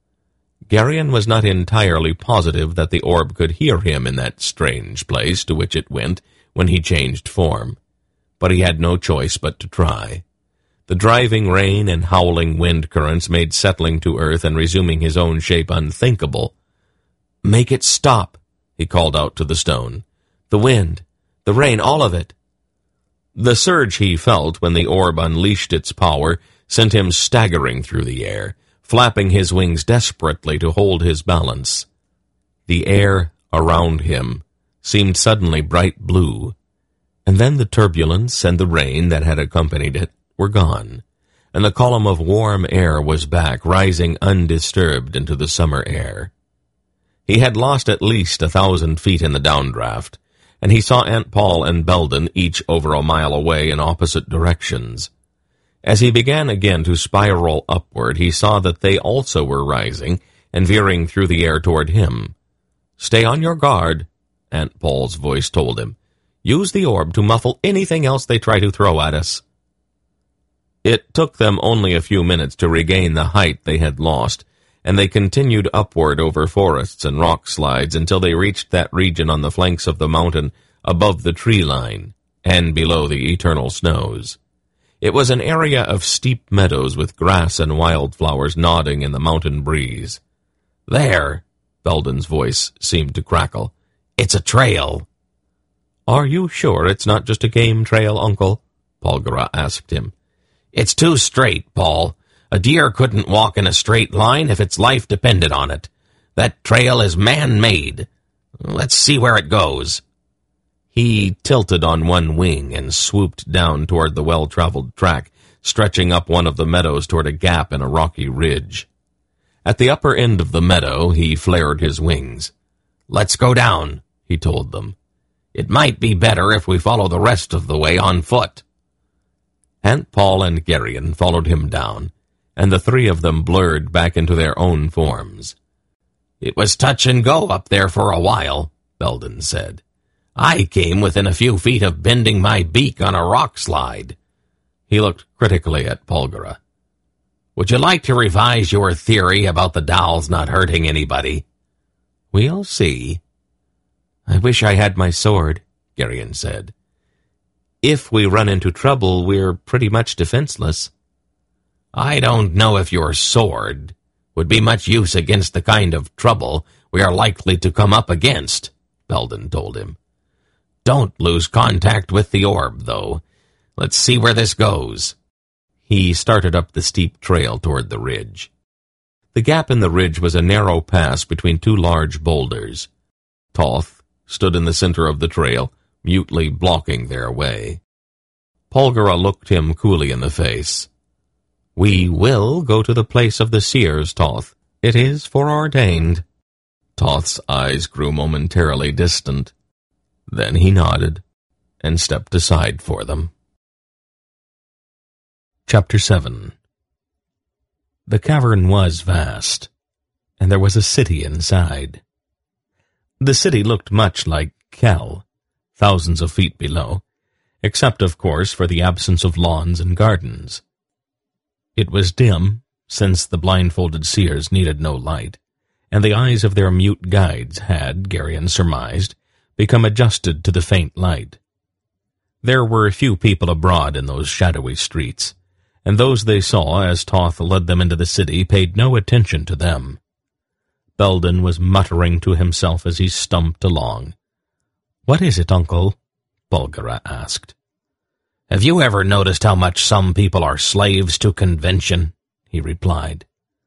Geryon was not entirely positive that the orb could hear him in that strange place to which it went when he changed form, but he had no choice but to try. The driving rain and howling wind currents made settling to earth and resuming his own shape unthinkable. Make it stop, he called out to the stone. The wind, the rain, all of it. The surge he felt when the orb unleashed its power sent him staggering through the air, flapping his wings desperately to hold his balance. The air around him seemed suddenly bright blue, and then the turbulence and the rain that had accompanied it were gone, and the column of warm air was back, rising undisturbed into the summer air. He had lost at least a thousand feet in the downdraft, and he saw Aunt Paul and Belden each over a mile away in opposite directions. As he began again to spiral upward, he saw that they also were rising and veering through the air toward him. Stay on your guard, Aunt Paul's voice told him. Use the orb to muffle anything else they try to throw at us. It took them only a few minutes to regain the height they had lost, and they continued upward over forests and rock slides until they reached that region on the flanks of the mountain above the tree line and below the eternal snows. It was an area of steep meadows with grass and wildflowers nodding in the mountain breeze. There, Belden's voice seemed to crackle. It's a trail. "Are you sure it's not just a game trail, Uncle?" Polgara asked him. "It's too straight, Paul. A deer couldn't walk in a straight line if its life depended on it. That trail is man-made. Let's see where it goes." He tilted on one wing and swooped down toward the well-traveled track, stretching up one of the meadows toward a gap in a rocky ridge. At the upper end of the meadow, he flared his wings. "Let's go down," he told them. "It might be better if we follow the rest of the way on foot." Aunt Paul and Geryon followed him down, and the three of them blurred back into their own forms. "It was touch and go up there for a while," Belden said. "I came within a few feet of bending my beak on a rock slide." He looked critically at Polgara. "Would you like to revise your theory about the dolls not hurting anybody?" "We'll see." "I wish I had my sword," Geryon said. "If we run into trouble, we're pretty much defenseless." "I don't know if your sword would be much use against the kind of trouble we are likely to come up against," Belden told him. "Don't lose contact with the orb, though. Let's see where this goes." He started up the steep trail toward the ridge. The gap in the ridge was a narrow pass between two large boulders. Toth stood in the center of the trail, mutely blocking their way. Polgara looked him coolly in the face. "We will go to the place of the seers, Toth. It is foreordained." Toth's eyes grew momentarily distant. Then he nodded and stepped aside for them. Chapter seven. The cavern was vast, and there was a city inside. The city looked much like Kel, thousands of feet below, except, of course, for the absence of lawns and gardens. It was dim, since the blindfolded seers needed no light, and the eyes of their mute guides had, Geryon surmised, become adjusted to the faint light. There were few people abroad in those shadowy streets, and those they saw as Toth led them into the city paid no attention to them. Belden was muttering to himself as he stumped along. "What is it, Uncle?" Polgara asked. "Have you ever noticed how much some people are slaves to convention?" he replied.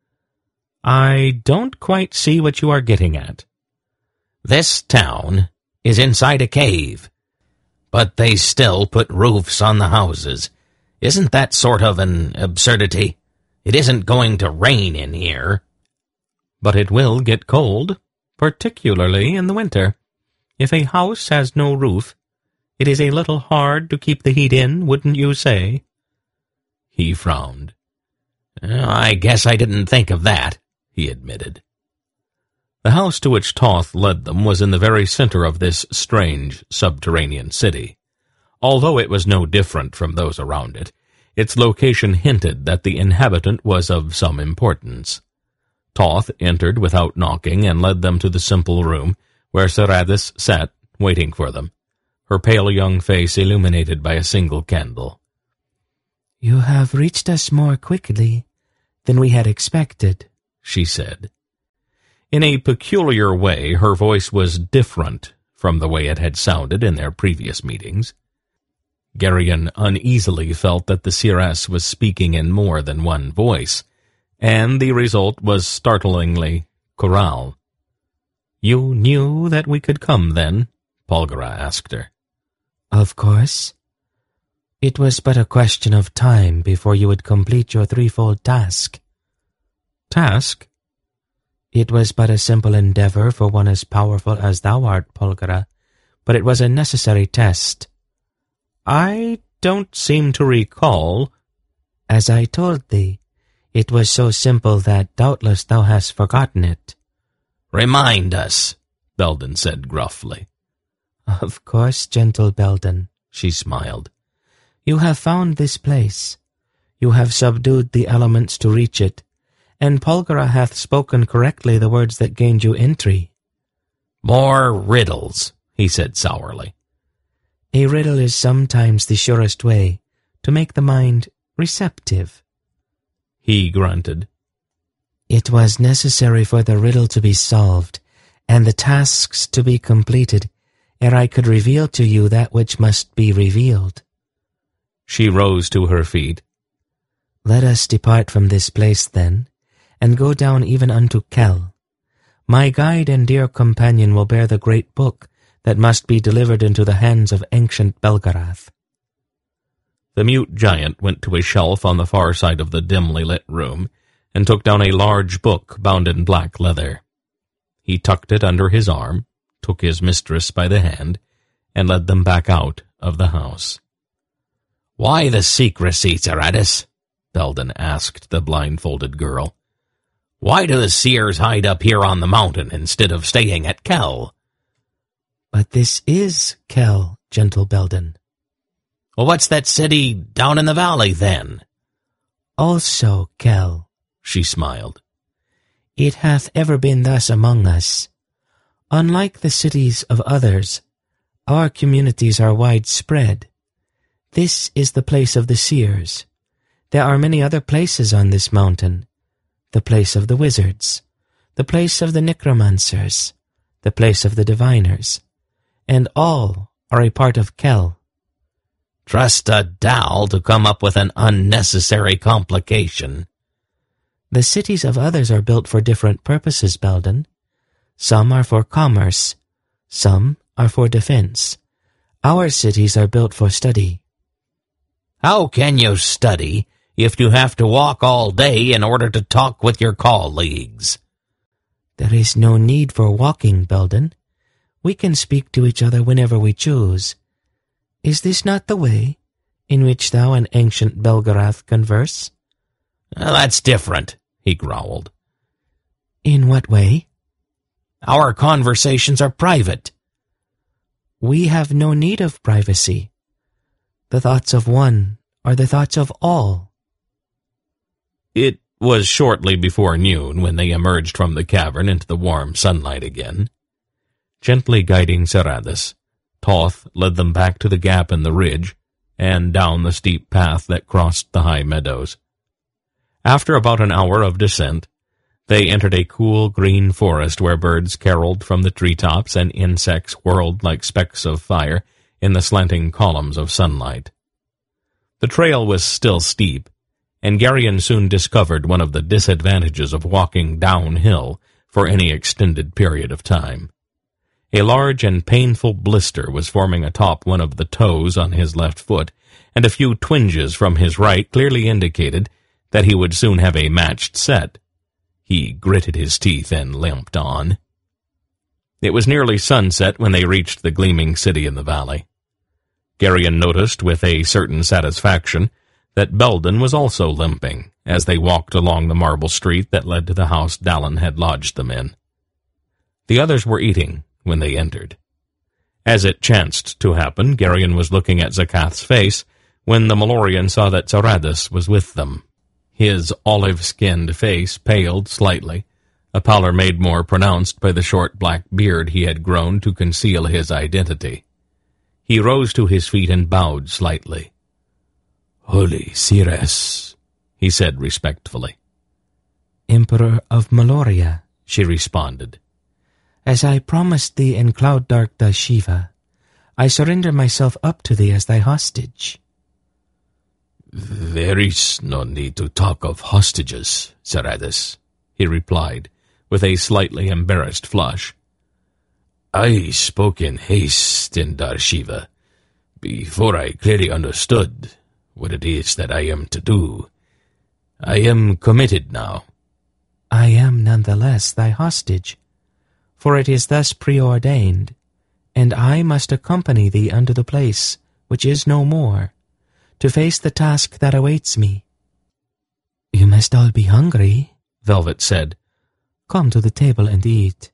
"I don't quite see what you are getting at." "This town is inside a cave, but they still put roofs on the houses. Isn't that sort of an absurdity? It isn't going to rain in here." "But it will get cold, particularly in the winter. If a house has no roof, it is a little hard to keep the heat in, wouldn't you say?" He frowned. "I guess I didn't think of that," he admitted. The house to which Toth led them was in the very center of this strange subterranean city. Although it was no different from those around it, its location hinted that the inhabitant was of some importance. Toth entered without knocking and led them to the simple room where Saradis sat, waiting for them, her pale young face illuminated by a single candle. "You have reached us more quickly than we had expected," she said. In a peculiar way, her voice was different from the way it had sounded in their previous meetings. Geryon uneasily felt that the seeress was speaking in more than one voice, and the result was startlingly chorale. "You knew that we could come, then?" Polgara asked her. "Of course. It was but a question of time before you would complete your threefold task." "Task?" "It was but a simple endeavor for one as powerful as thou art, Polgara, but it was a necessary test." "I don't seem to recall." "As I told thee, it was so simple that doubtless thou hast forgotten it." "Remind us," Belden said gruffly. "Of course, gentle Belden," she smiled. "You have found this place. You have subdued the elements to reach it, and Polgara hath spoken correctly the words that gained you entry." "More riddles," he said sourly. "A riddle is sometimes the surest way to make the mind receptive." He grunted. "It was necessary for the riddle to be solved, and the tasks to be completed, ere I could reveal to you that which must be revealed. She rose to her feet. Let us depart from this place, then, and go down even unto Kel. My guide and dear companion will bear the great book that must be delivered into the hands of ancient Belgarath. The mute giant went to a shelf on the far side of the dimly lit room and took down a large book bound in black leather. He tucked it under his arm, took his mistress by the hand, and led them back out of the house. "Why the secrecy, Zaradis?" Belden asked the blindfolded girl. "Why do the seers hide up here on the mountain instead of staying at Kel?" "But this is Kel, gentle Belden." "Well, what's that city down in the valley, then?" "Also Kel," she smiled. "It hath ever been thus among us. Unlike the cities of others, our communities are widespread. This is the place of the seers. There are many other places on this mountain. The place of the wizards, the place of the necromancers, the place of the diviners, and all are a part of Kel." "Trust a Dal to come up with an unnecessary complication." "The cities of others are built for different purposes, Belden. Some are for commerce, some are for defense. Our cities are built for study." "How can you study if you have to walk all day in order to talk with your colleagues?" "There is no need for walking, Belden. We can speak to each other whenever we choose. Is this not the way in which thou and ancient Belgarath converse?" Well, "that's different," he growled. "In what way?" "Our conversations are private." "We have no need of privacy. The thoughts of one are the thoughts of all." It was shortly before noon when they emerged from the cavern into the warm sunlight again. Gently guiding Zaradis, Toth led them back to the gap in the ridge and down the steep path that crossed the high meadows. After about an hour of descent, they entered a cool green forest where birds caroled from the treetops and insects whirled like specks of fire in the slanting columns of sunlight. The trail was still steep, and Geryon soon discovered one of the disadvantages of walking downhill for any extended period of time. A large and painful blister was forming atop one of the toes on his left foot, and a few twinges from his right clearly indicated that he would soon have a matched set. He gritted his teeth and limped on. It was nearly sunset when they reached the gleaming city in the valley. Geryon noticed with a certain satisfaction that Belden was also limping as they walked along the marble street that led to the house Dallin had lodged them in. The others were eating when they entered. As it chanced to happen, Geryon was looking at Zakath's face when the Malorian saw that Zaradis was with them. His olive-skinned face paled slightly, a pallor made more pronounced by the short black beard he had grown to conceal his identity. He rose to his feet and bowed slightly. "Holy Ceres," he said respectfully. "Emperor of Maloria," she responded. "As I promised thee in Cloud Dark Shiva, I surrender myself up to thee as thy hostage." "There is no need to talk of hostages, Zaradis," he replied, with a slightly embarrassed flush. "I spoke in haste in Darshiva, before I clearly understood what it is that I am to do. I am committed now." "I am none the less thy hostage, for it is thus preordained, and I must accompany thee unto the place which is no more, to face the task that awaits me." "You must all be hungry," Velvet said. "Come to the table and eat."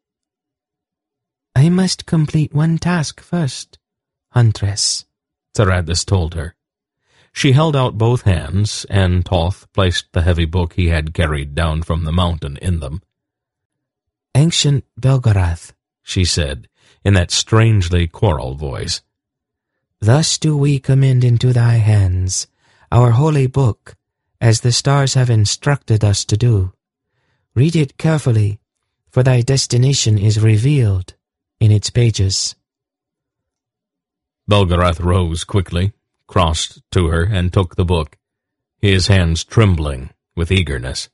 "I must complete one task first, Huntress," Zaradis told her. She held out both hands, and Toth placed the heavy book he had carried down from the mountain in them. "Ancient Belgarath," she said, in that strangely choral voice, "thus do we commend into thy hands our holy book, as the stars have instructed us to do. Read it carefully, for thy destination is revealed in its pages." Belgarath rose quickly, crossed to her, and took the book, his hands trembling with eagerness.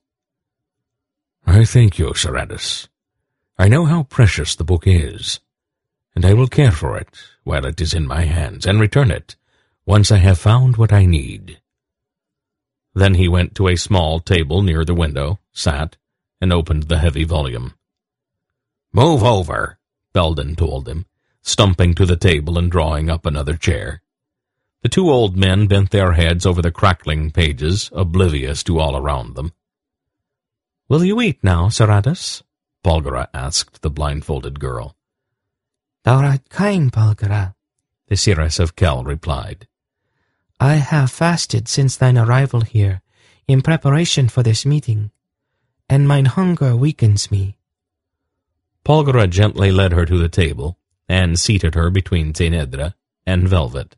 "I thank you, Saradis. I know how precious the book is, and I will care for it while it is in my hands, and return it once I have found what I need." Then he went to a small table near the window, sat, and opened the heavy volume. "Move over," Belden told him, stumping to the table and drawing up another chair. The two old men bent their heads over the crackling pages, oblivious to all around them. "Will you eat now, Saradis?" Polgara asked the blindfolded girl. "Thou art kind, Polgara," the seeress of Kel replied. "I have fasted since thine arrival here, in preparation for this meeting, and mine hunger weakens me." Polgara gently led her to the table, and seated her between Teinedra and Velvet.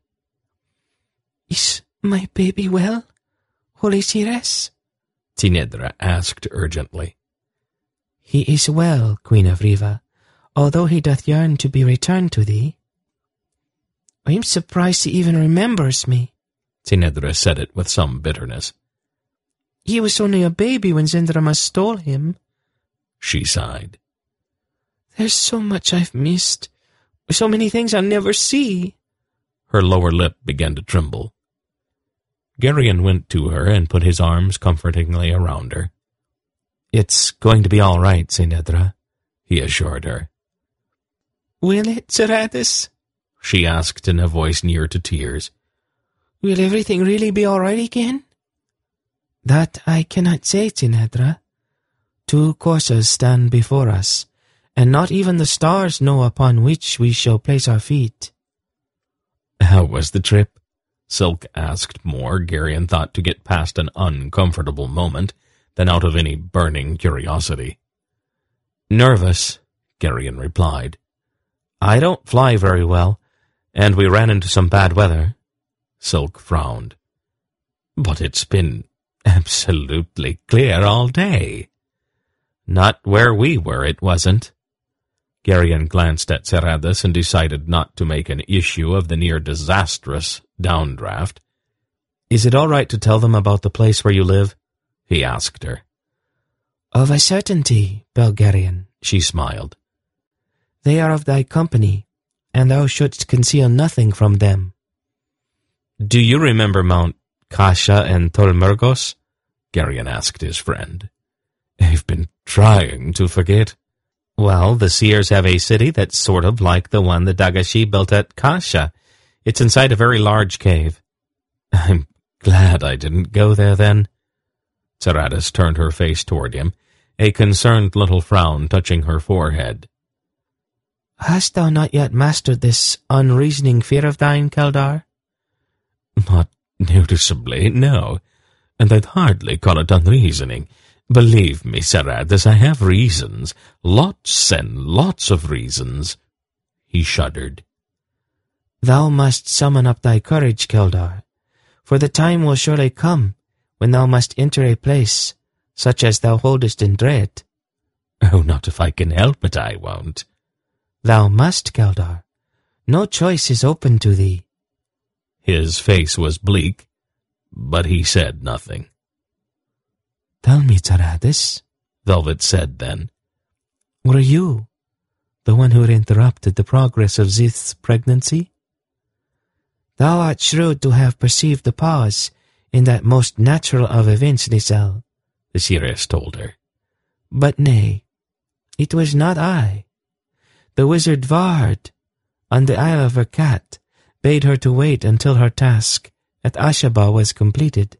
"Is my baby well, Holy Seeress?" Teinedra asked urgently. "He is well, Queen of Riva, although he doth yearn to be returned to thee." "I am surprised he even remembers me." Teinedra said it with some bitterness. "He was only a baby when Zendrama stole him." She sighed. "There's so much I've missed, so many things I'll never see." Her lower lip began to tremble. Garion went to her and put his arms comfortingly around her. "It's going to be all right, Teinedra," he assured her. "Will it, Saradis?" she asked in a voice near to tears. "Will everything really be all right again?" "That I cannot say, Teinedra. Two courses stand before us, and not even the stars know upon which we shall place our feet." "How was the trip?" Silk asked, more, Garion thought, to get past an uncomfortable moment than out of any burning curiosity. "Nervous," Garion replied. "I don't fly very well, and we ran into some bad weather." Silk frowned. "But it's been absolutely clear all day." "Not where we were, it wasn't." Garion glanced at Saradis and decided not to make an issue of the near-disastrous downdraft. "Is it all right to tell them about the place where you live?" he asked her. "Of a certainty, Belgarion," she smiled. "They are of thy company, and thou shouldst conceal nothing from them." "Do you remember Mount Kasha and Tolmurgos?" Garion asked his friend. "I've been trying to forget." "Well, the seers have a city that's sort of like the one the Dagashi built at Kasha. It's inside a very large cave." "I'm glad I didn't go there then." Saradis turned her face toward him, a concerned little frown touching her forehead. "Hast thou not yet mastered this unreasoning fear of thine, Keldar?" "Not noticeably, no, and I'd hardly call it unreasoning. Believe me, Saradis, I have reasons, lots and lots of reasons." He shuddered. "Thou must summon up thy courage, Keldar, for the time will surely come when thou must enter a place such as thou holdest in dread." "Oh, not if I can help it, I won't." "Thou must, Keldar. No choice is open to thee." His face was bleak, but he said nothing. "Tell me, Saradis," Velvet said then. "Were you the one who interrupted the progress of Zith's pregnancy?" "Thou art shrewd to have perceived the pause in that most natural of events, Lisel," the seeress told her. "But nay, it was not I. The wizard Vard, on the Isle of Verkat, bade her to wait until her task at Ashaba was completed."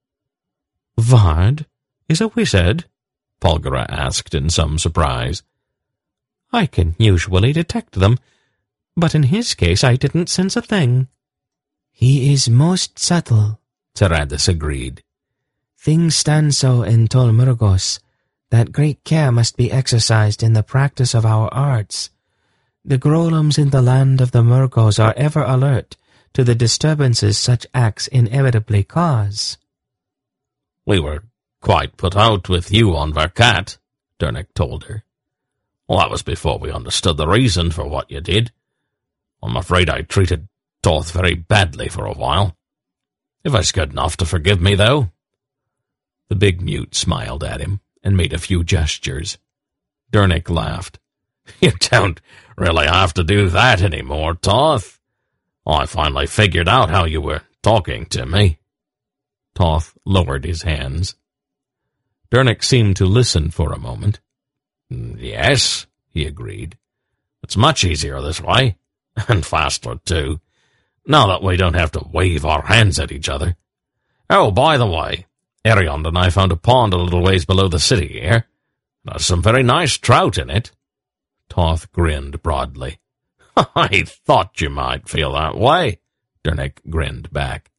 "Vard is a wizard?" Polgara asked in some surprise. "I can usually detect them, but in his case I didn't sense a thing." "He is most subtle," Saradis agreed. "Things stand so in Tolmurgos that great care must be exercised in the practice of our arts. The Grolums in the land of the Murgos are ever alert to the disturbances such acts inevitably cause." "We were quite put out with you on Verkat," Dernek told her. "Well, that was before we understood the reason for what you did. I'm afraid I treated Toth very badly for a while. If it's good enough to forgive me, though." The big mute smiled at him and made a few gestures. Dernick laughed. "You don't really have to do that anymore, Toth. I finally figured out how you were talking to me." Toth lowered his hands. Dernick seemed to listen for a moment. "Yes," he agreed. "It's much easier this way, and faster, too, now that we don't have to wave our hands at each other. Oh, by the way, Ariond and I found a pond a little ways below the city here. There's some very nice trout in it." Toth grinned broadly. "I thought you might feel that way," Dernick grinned back.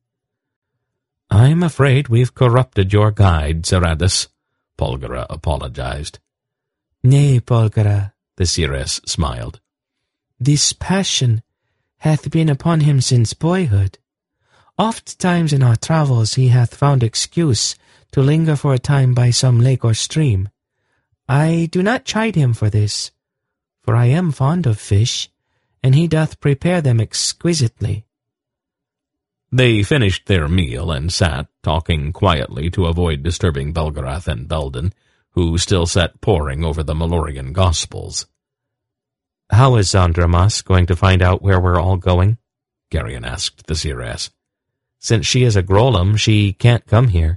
"I'm afraid we've corrupted your guide, Zeradus," Polgara apologized. "Nay, Polgara," the seeress smiled. "This passion hath been upon him since boyhood. Oft times in our travels he hath found excuse to linger for a time by some lake or stream. I do not chide him for this, for I am fond of fish, and he doth prepare them exquisitely." They finished their meal and sat, talking quietly to avoid disturbing Belgarath and Belden, who still sat poring over the Malorian Gospels. "How is Zandramas going to find out where we're all going?" Garion asked the seeress. "Since she is a Grolem, she can't come here."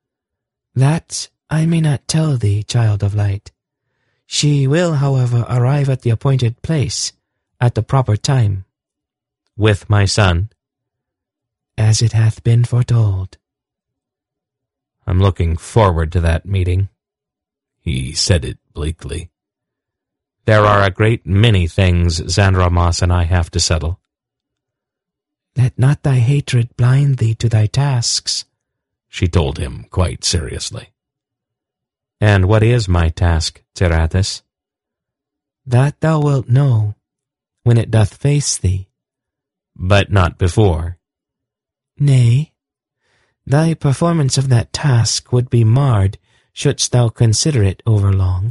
"That I may not tell thee, child of light. She will, however, arrive at the appointed place, at the proper time." "With my son?" "As it hath been foretold." "I'm looking forward to that meeting." He said it bleakly. "There are a great many things Zandramas and I have to settle." "Let not thy hatred blind thee to thy tasks," she told him quite seriously. "And what is my task, Zerathus?" "That thou wilt know when it doth face thee." "But not before." "Nay, thy performance of that task would be marred shouldst thou consider it overlong."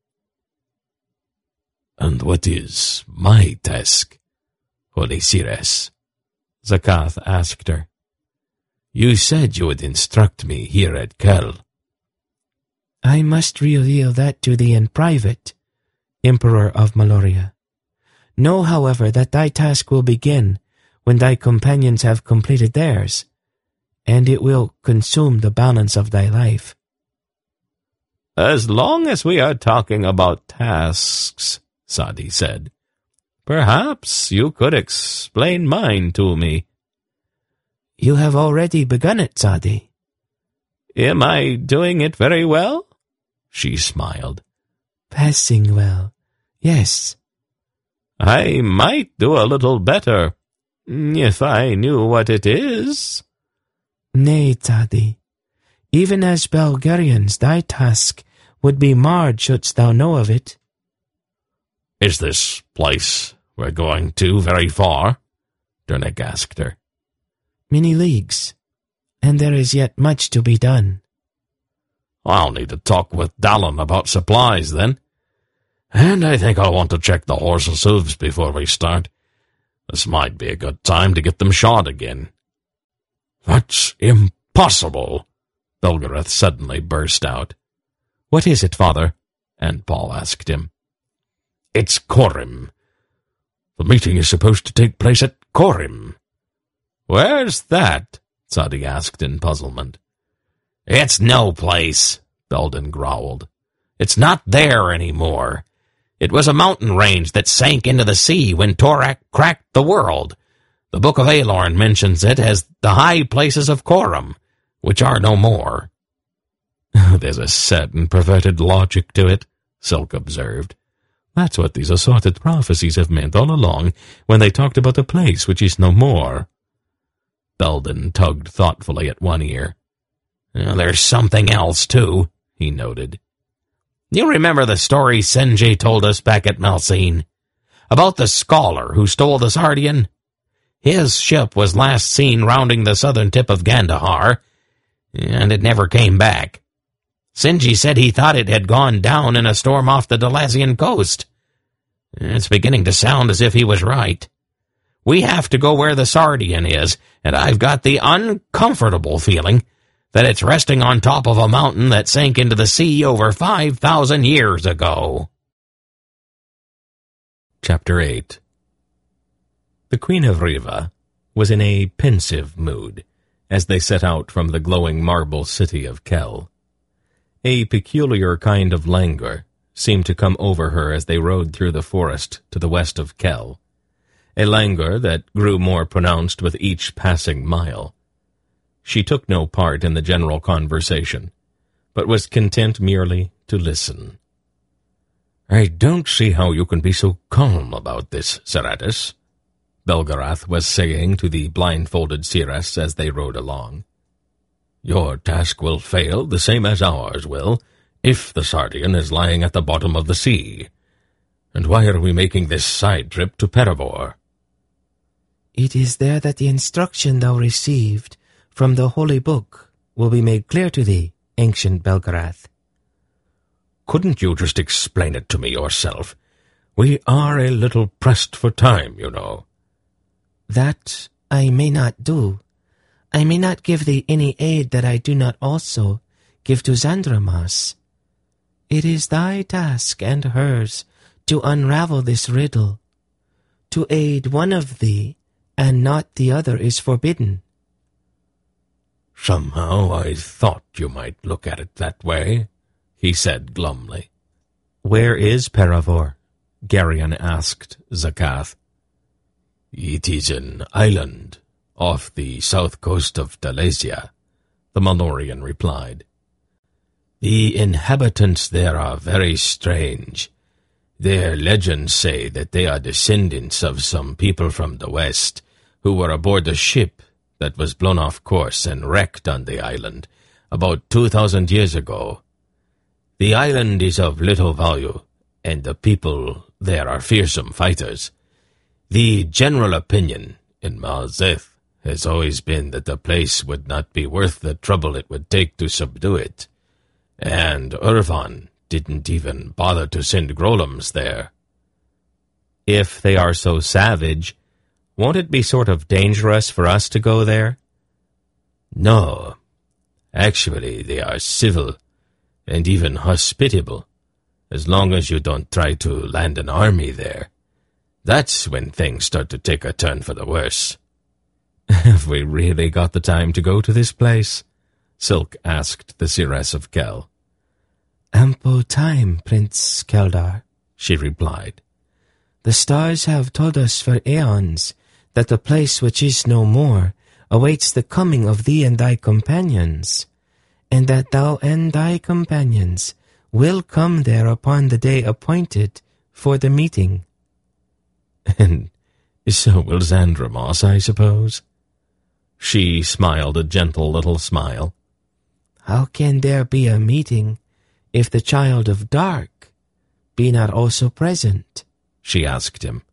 "And what is my task, Holy Seeress?" Zakath asked her. "You said you would instruct me here at Kel." "I must reveal that to thee in private, Emperor of Maloria. Know, however, that thy task will begin when thy companions have completed theirs, and it will consume the balance of thy life." "As long as we are talking about tasks," Sadi said, "perhaps you could explain mine to me." "You have already begun it, Sadi." "Am I doing it very well?" She smiled. "Passing well, yes." "I might do a little better, if I knew what it is." "Nay, Sadi. Even as Belgarians, thy task would be marred shouldst thou know of it." "Is this place we're going to very far?" Dernick asked her. "Many leagues, and there is yet much to be done." "I'll need to talk with Dallin about supplies, then. And I think I'll want to check the horses' hooves before we start. This might be a good time to get them shod again." "That's impossible!" Belgarath suddenly burst out. "What is it, father?" And Paul asked him. "It's Corim. The meeting is supposed to take place at Corim." "Where's that?" Sadi asked in puzzlement. "It's no place," Belden growled. "It's not there anymore. It was a mountain range that sank into the sea when Torak cracked the world. The Book of Aelorn mentions it as the high places of Corim, which are no more." "There's a certain perverted logic to it," Silk observed. "That's what these assorted prophecies have meant all along when they talked about the place which is no more." Belden tugged thoughtfully at one ear. "There's something else, too," he noted. "You remember the story Senji told us back at Malsine? About the scholar who stole the Sardian? His ship was last seen rounding the southern tip of Gandahar, and it never came back. Senji said he thought it had gone down in a storm off the Delazian coast. It's beginning to sound as if he was right. We have to go where the Sardian is, and I've got the uncomfortable feeling that it's resting on top of a mountain that sank into the sea over five thousand years ago. Chapter eight. The Queen of Riva was in a pensive mood as they set out from the glowing marble city of Kell. A peculiar kind of languor seemed to come over her as they rode through the forest to the west of Kell, a languor that grew more pronounced with each passing mile. She took no part in the general conversation, but was content merely to listen. "I don't see how you can be so calm about this, Saratus," Belgarath was saying to the blindfolded seeress as they rode along. "Your task will fail the same as ours will, if the Sardian is lying at the bottom of the sea. And why are we making this side trip to Peravor?" "It is there that the instruction thou received from the Holy Book will be made clear to thee, ancient Belgarath." "Couldn't you just explain it to me yourself? We are a little pressed for time, you know." "That I may not do. I may not give thee any aid that I do not also give to Xandramas. It is thy task and hers to unravel this riddle. To aid one of thee and not the other is forbidden." "Somehow I thought you might look at it that way," he said glumly. "Where is Peravor?" Garion asked Zakath. "It is an island off the south coast of Dalesia," the Malorian replied. "The inhabitants there are very strange. Their legends say that they are descendants of some people from the west who were aboard a ship that was blown off course and wrecked on the island about two thousand years ago. The island is of little value, and the people there are fearsome fighters. The general opinion in Malzeth has always been that the place would not be worth the trouble it would take to subdue it, and Urvan didn't even bother to send Grolums there." "If they are so savage, won't it be sort of dangerous for us to go there?" "No. Actually, they are civil and even hospitable, as long as you don't try to land an army there. That's when things start to take a turn for the worse." "Have we really got the time to go to this place?" Silk asked the Seeress of Kell. "Ample time, Prince Keldar," she replied. "The stars have told us for aeons that the place which is no more awaits the coming of thee and thy companions, and that thou and thy companions will come there upon the day appointed for the meeting." "And so will Xandramas, I suppose?" She smiled a gentle little smile. "How can there be a meeting if the Child of Dark be not also present?" she asked him.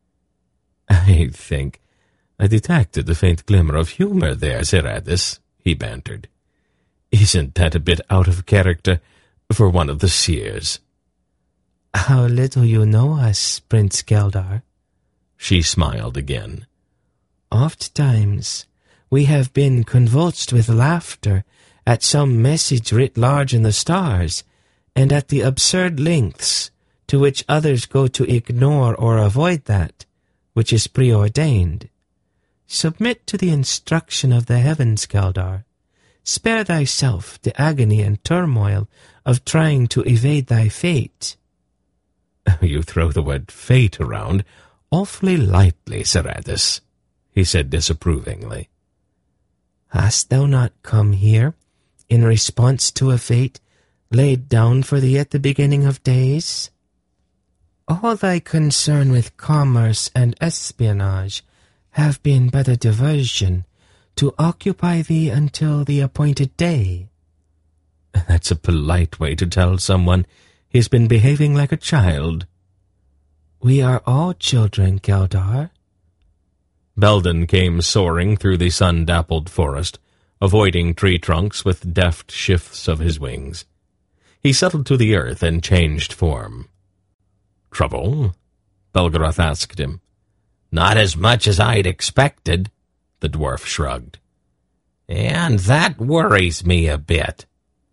"I think I detected a faint glimmer of humor there, Saratus," he bantered. "Isn't that a bit out of character for one of the seers?" "How little you know us, Prince Keldar." She smiled again. "Oft times we have been convulsed with laughter at some message writ large in the stars, and at the absurd lengths to which others go to ignore or avoid that which is preordained. Submit to the instruction of the heavens, Keldar. Spare thyself the agony and turmoil of trying to evade thy fate." "You throw the word fate around awfully lightly, Saratus," he said disapprovingly. "Hast thou not come here in response to a fate laid down for thee at the beginning of days? All thy concern with commerce and espionage have been but a diversion to occupy thee until the appointed day." "That's a polite way to tell someone he's been behaving like a child." "We are all children, Keldar." Belden came soaring through the sun-dappled forest, avoiding tree trunks with deft shifts of his wings. He settled to the earth and changed form. "Trouble?" Belgarath asked him. Not as much as I'd expected, the dwarf shrugged. And that worries me a bit.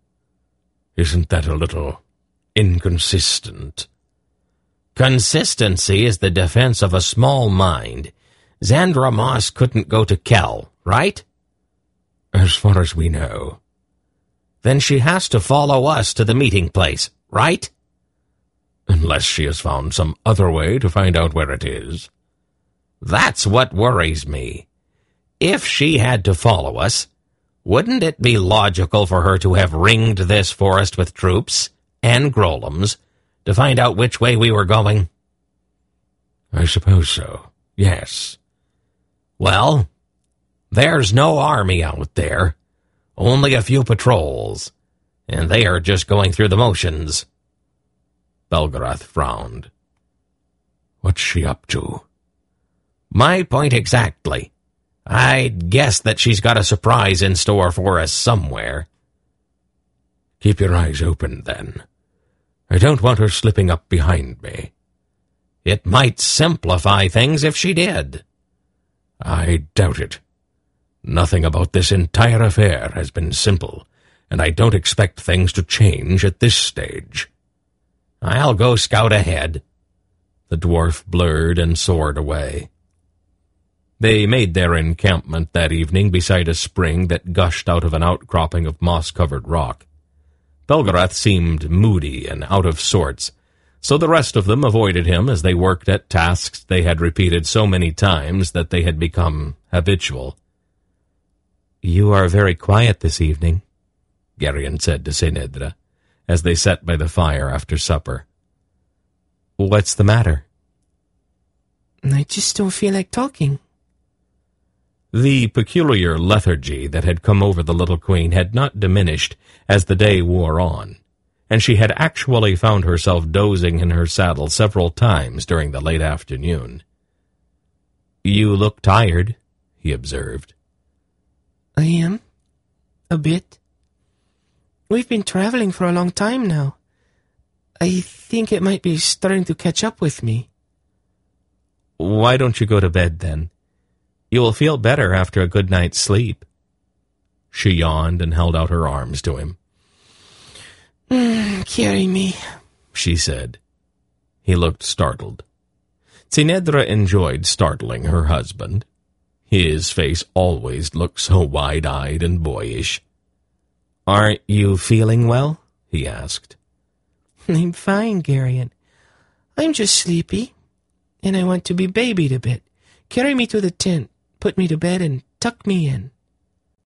Isn't that a little inconsistent? Consistency is the defense of a small mind. Xandra Moss couldn't go to Kel, right? As far as we know. Then she has to follow us to the meeting place, right? Unless she has found some other way to find out where it is. That's what worries me. If she had to follow us, wouldn't it be logical for her to have ringed this forest with troops and Grolums to find out which way we were going? I suppose so, yes. Well, there's no army out there, only a few patrols, and they are just going through the motions. Belgarath frowned. What's she up to? My point exactly. I'd guess that she's got a surprise in store for us somewhere. Keep your eyes open, then. I don't want her slipping up behind me. It might simplify things if she did. I doubt it. Nothing about this entire affair has been simple, and I don't expect things to change at this stage. I'll go scout ahead. The dwarf blurred and soared away. They made their encampment that evening beside a spring that gushed out of an outcropping of moss-covered rock. Belgarath seemed moody and out of sorts, so the rest of them avoided him as they worked at tasks they had repeated so many times that they had become habitual. "You are very quiet this evening," Gerion said to Senedra, as they sat by the fire after supper. "What's the matter?" "I just don't feel like talking." The peculiar lethargy that had come over the little queen had not diminished as the day wore on, and she had actually found herself dozing in her saddle several times during the late afternoon. "You look tired," he observed. "I am. A bit. We've been traveling for a long time now. I think it might be starting to catch up with me." "Why don't you go to bed, then? You will feel better after a good night's sleep." She yawned and held out her arms to him. Mm, "Carry me," she said. He looked startled. Senedra enjoyed startling her husband. His face always looked so wide-eyed and boyish. "Aren't you feeling well?" he asked. "I'm fine, Gerion. I'm just sleepy, and I want to be babied a bit. Carry me to the tent, put me to bed, and tuck me in."